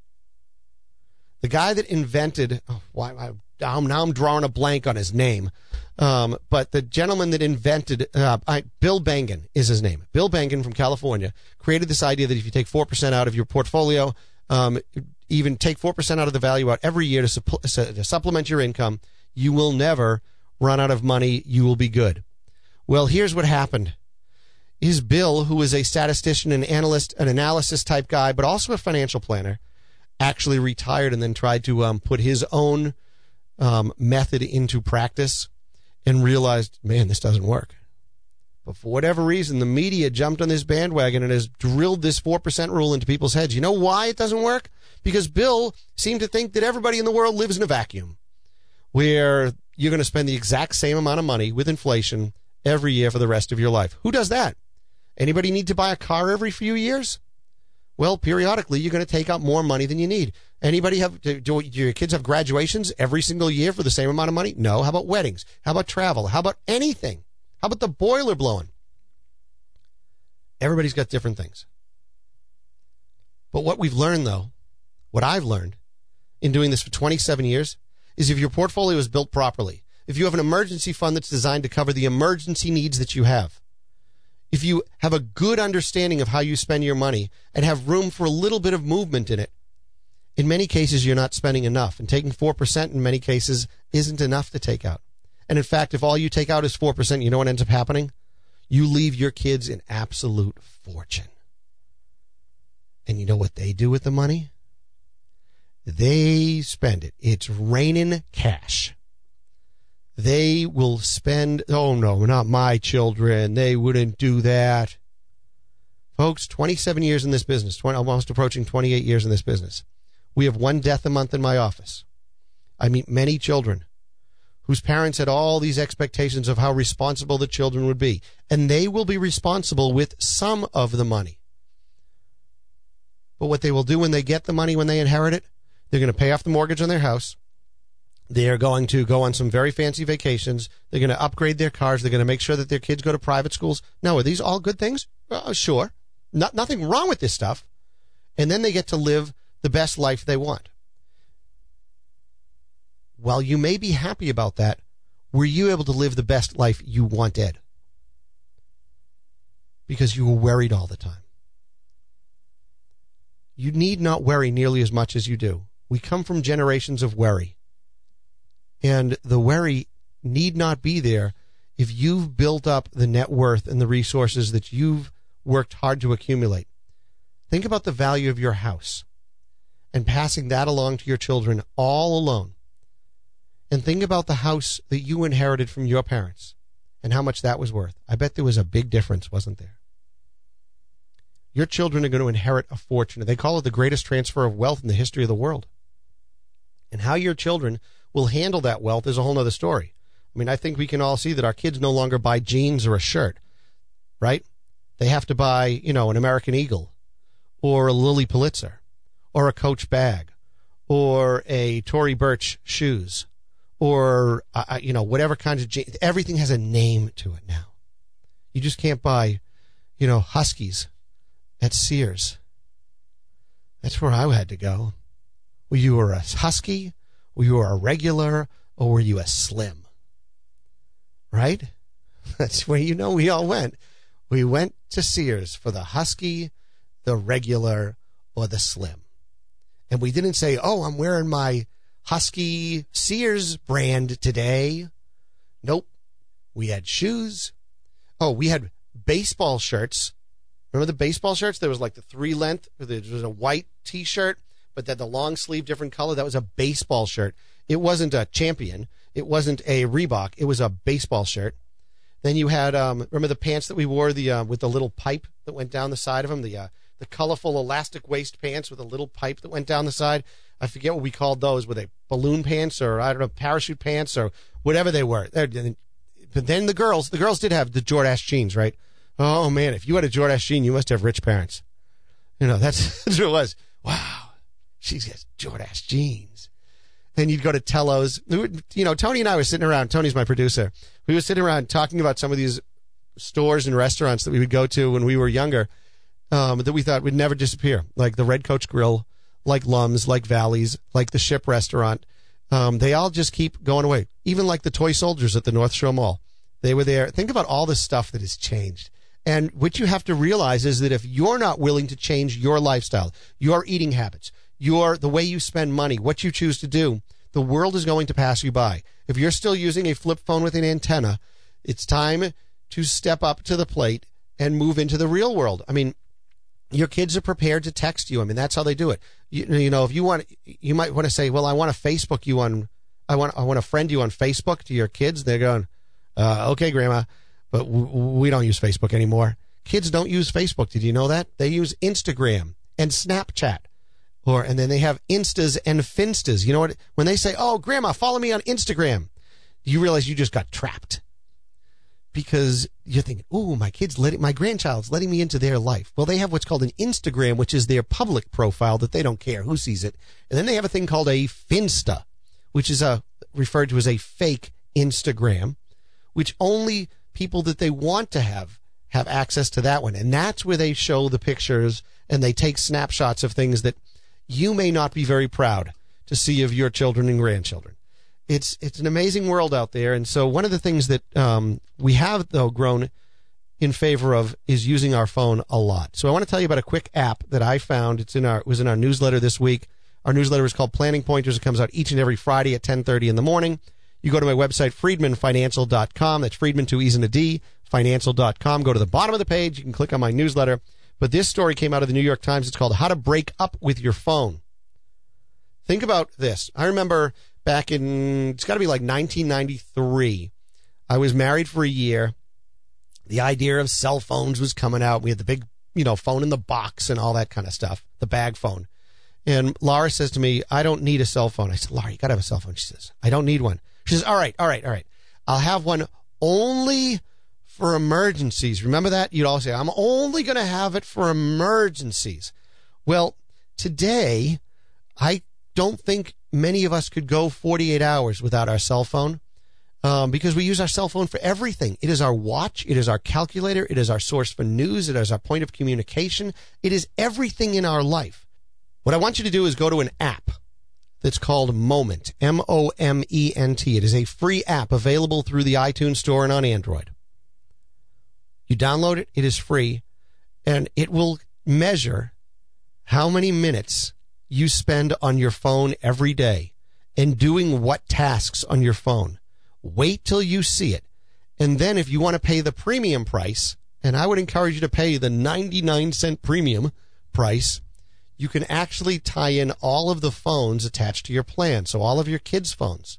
The guy that invented, oh, why, I, now I'm drawing a blank on his name, um, but the gentleman that invented, uh, I, Bill Bengen is his name. Bill Bengen from California created this idea that if you take four percent out of your portfolio, um, even take four percent out of the value out every year to, supl- to supplement your income, you will never run out of money. You will be good. Well, here's what happened. Is Bill, who is a statistician, an analyst, an analysis type guy, but also a financial planner, actually retired and then tried to um, put his own um, method into practice and realized, man, this doesn't work. But for whatever reason, the media jumped on this bandwagon and has drilled this four percent rule into people's heads. You know why it doesn't work? Because Bill seemed to think that everybody in the world lives in a vacuum where you're going to spend the exact same amount of money with inflation every year for the rest of your life. Who does that? Anybody need to buy a car every few years? Well, periodically, you're going to take out more money than you need. Anybody have, do, do your kids have graduations every single year for the same amount of money? No. How about weddings? How about travel? How about anything? How about the boiler blowing? Everybody's got different things. But what we've learned, though, what I've learned in doing this for twenty-seven years, is if your portfolio is built properly, if you have an emergency fund that's designed to cover the emergency needs that you have, if you have a good understanding of how you spend your money and have room for a little bit of movement in it, in many cases, you're not spending enough. And taking four percent in many cases isn't enough to take out. And in fact, if all you take out is four percent, you know what ends up happening? You leave your kids an absolute fortune. And you know what they do with the money? They spend it. It's raining cash. They will spend, oh no, not my children. They wouldn't do that. Folks, twenty-seven years in this business, twenty, almost approaching twenty-eight years in this business. We have one death a month in my office. I meet many children whose parents had all these expectations of how responsible the children would be. And they will be responsible with some of the money. But what they will do when they get the money, when they inherit it, they're going to pay off the mortgage on their house. They are going to go on some very fancy vacations. They're going to upgrade their cars. They're going to make sure that their kids go to private schools. Now, are these all good things? Uh, sure. Not, nothing wrong with this stuff. And then they get to live the best life they want. While you may be happy about that, were you able to live the best life you wanted? Because you were worried all the time. You need not worry nearly as much as you do. We come from generations of worry. And the worry need not be there if you've built up the net worth and the resources that you've worked hard to accumulate. Think about the value of your house and passing that along to your children all alone. And think about the house that you inherited from your parents and how much that was worth. I bet there was a big difference, wasn't there? Your children are going to inherit a fortune. They call it the greatest transfer of wealth in the history of the world. And how your children will handle that wealth is a whole other story. I mean, I think we can all see that our kids no longer buy jeans or a shirt, right? They have to buy, you know, an American Eagle or a Lilly Pulitzer or a Coach bag or a Tory Burch shoes or, uh, you know, whatever kinds of jeans. Everything has a name to it now. You just can't buy, you know, Huskies at Sears. That's where I had to go. Well, you were a Husky, or you were a regular, or were you a slim? Right? That's where you know we all went. We went to Sears for the husky, the regular, or the slim. And we didn't say, oh, I'm wearing my husky Sears brand today. Nope. We had shoes. Oh, we had baseball shirts. Remember the baseball shirts? There was like the three length, there was a white t-shirt, but then the long sleeve, different color. That was a baseball shirt. It wasn't a Champion. It wasn't a Reebok. It was a baseball shirt. Then you had, um, remember the pants that we wore the uh, with the little pipe that went down the side of them? The uh, the colorful elastic waist pants with a little pipe that went down the side. I forget what we called those. Were they balloon pants or, I don't know, parachute pants or whatever they were? But then the girls, the girls did have the Jordache jeans, right? Oh, man, if you had a Jordache jean, you must have rich parents. You know, that's, that's what it was. Wow, she's got Jordache jeans. Then you'd go to Tello's. You know, Tony and I were sitting around. Tony's my producer. We were sitting around talking about some of these stores and restaurants that we would go to when we were younger um, that we thought would never disappear, like the Red Coach Grill, like Lum's, like Valley's, like the Ship Restaurant. Um, they all just keep going away. Even like the Toy Soldiers at the North Shore Mall. They were there. Think about all the stuff that has changed. And what you have to realize is that if you're not willing to change your lifestyle, your eating habits, your the way you spend money, what you choose to do, the world is going to pass you by. If you're still using a flip phone with an antenna, it's time to step up to the plate and move into the real world. I mean, your kids are prepared to text you. I mean, that's how they do it. You, you know, if you want, you might want to say, well, I want to Facebook you on, I want, I want to friend you on Facebook to your kids. They're going, uh, okay, Grandma, but w- we don't use Facebook anymore. Kids don't use Facebook. Did you know that? They use Instagram and Snapchat. Or, and then they have Instas and Finstas. You know what? When they say, oh, Grandma, follow me on Instagram, you realize you just got trapped. Because you're thinking, oh, my kid's letting, my grandchild's letting me into their life. Well, they have what's called an Instagram, which is their public profile that they don't care who sees it. And then they have a thing called a Finsta, which is a, referred to as a fake Instagram, which only people that they want to have have access to that one. And that's where they show the pictures and they take snapshots of things that you may not be very proud to see of your children and grandchildren. It's it's an amazing world out there. And so one of the things that um, we have, though, grown in favor of is using our phone a lot. So I want to tell you about a quick app that I found. It's in our it was in our newsletter this week. Our newsletter is called Planning Pointers. It comes out each and every Friday at ten thirty in the morning. You go to my website, friedman financial dot com. That's Friedman, two E's and a D, financial dot com. Go to the bottom of the page. You can click on my newsletter. But this story came out of the New York Times. It's called How to Break Up with Your Phone. Think about this. I remember back in, it's got to be like nineteen ninety-three. I was married for a year. The idea of cell phones was coming out. We had the big, you know, phone in the box and all that kind of stuff, the bag phone. And Laura says to me, I don't need a cell phone. I said, Laura, you got to have a cell phone. She says, I don't need one. She says, all right, all right, all right. I'll have one only for emergencies. Remember that? You'd all say, I'm only going to have it for emergencies. Well, today, I don't think many of us could go forty-eight hours without our cell phone um, because we use our cell phone for everything. It is our watch. It is our calculator. It is our source for news. It is our point of communication. It is everything in our life. What I want you to do is go to an app that's called Moment, M O M E N T. It is a free app available through the iTunes Store and on Android. You download it. It is free, and it will measure how many minutes you spend on your phone every day and doing what tasks on your phone. Wait till you see it. And then if you want to pay the premium price, and I would encourage you to pay the ninety-nine cent premium price, you can actually tie in all of the phones attached to your plan. So all of your kids' phones.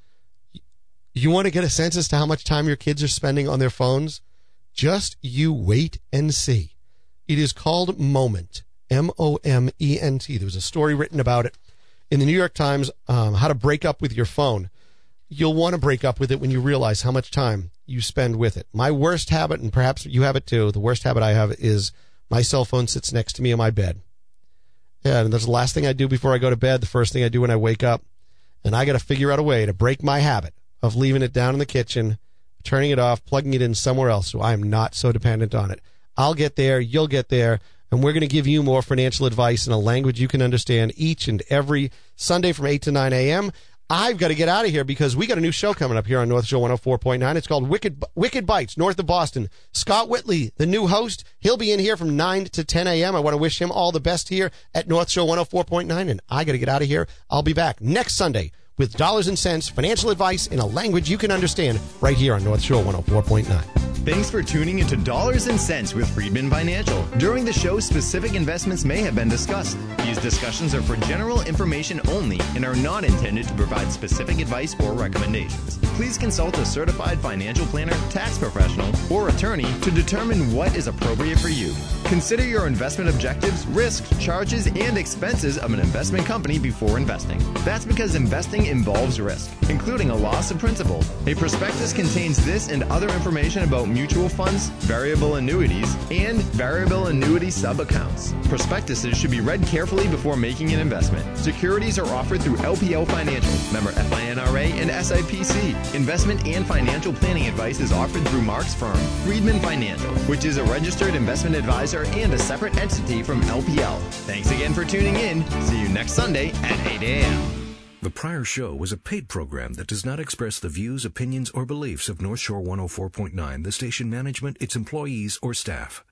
You want to get a sense as to how much time your kids are spending on their phones? Just you wait and see. It is called Moment. M O M E N T. There was a story written about it in the New York Times, um, how to break up with your phone. You'll want to break up with it when you realize how much time you spend with it. My worst habit, and perhaps you have it too, the worst habit I have is my cell phone sits next to me in my bed. Yeah, and that's the last thing I do before I go to bed, the first thing I do when I wake up. And I got to figure out a way to break my habit of leaving it down in the kitchen, turning it off, plugging it in somewhere else so I'm not so dependent on it. I'll get there, you'll get there. And we're going to give you more financial advice in a language you can understand each and every Sunday from eight to nine a.m. I've got to get out of here because we got a new show coming up here on North Shore one oh four point nine. It's called Wicked Wicked Bites, north of Boston. Scott Whitley, the new host, he'll be in here from nine to ten a.m. I want to wish him all the best here at North Shore one oh four point nine, and I got to get out of here. I'll be back next Sunday with Dollars and Cents, financial advice in a language you can understand right here on North Shore one oh four point nine. Thanks for tuning into Dollars and Cents with Friedman Financial. During the show, specific investments may have been discussed. These discussions are for general information only and are not intended to provide specific advice or recommendations. Please consult a certified financial planner, tax professional, or attorney to determine what is appropriate for you. Consider your investment objectives, risks, charges, and expenses of an investment company before investing. That's because investing involves risk, including a loss of principal. A prospectus contains this and other information about mutual funds, variable annuities, and variable annuity sub-accounts. Prospectuses should be read carefully before making an investment. Securities are offered through L P L Financial, member F I N R A and S I P C. Investment and financial planning advice is offered through Mark's firm, Friedman Financial, which is a registered investment advisor and a separate entity from L P L. Thanks again for tuning in. See you next Sunday at eight a.m. The prior show was a paid program that does not express the views, opinions, or beliefs of North Shore one oh four point nine, the station management, its employees, or staff.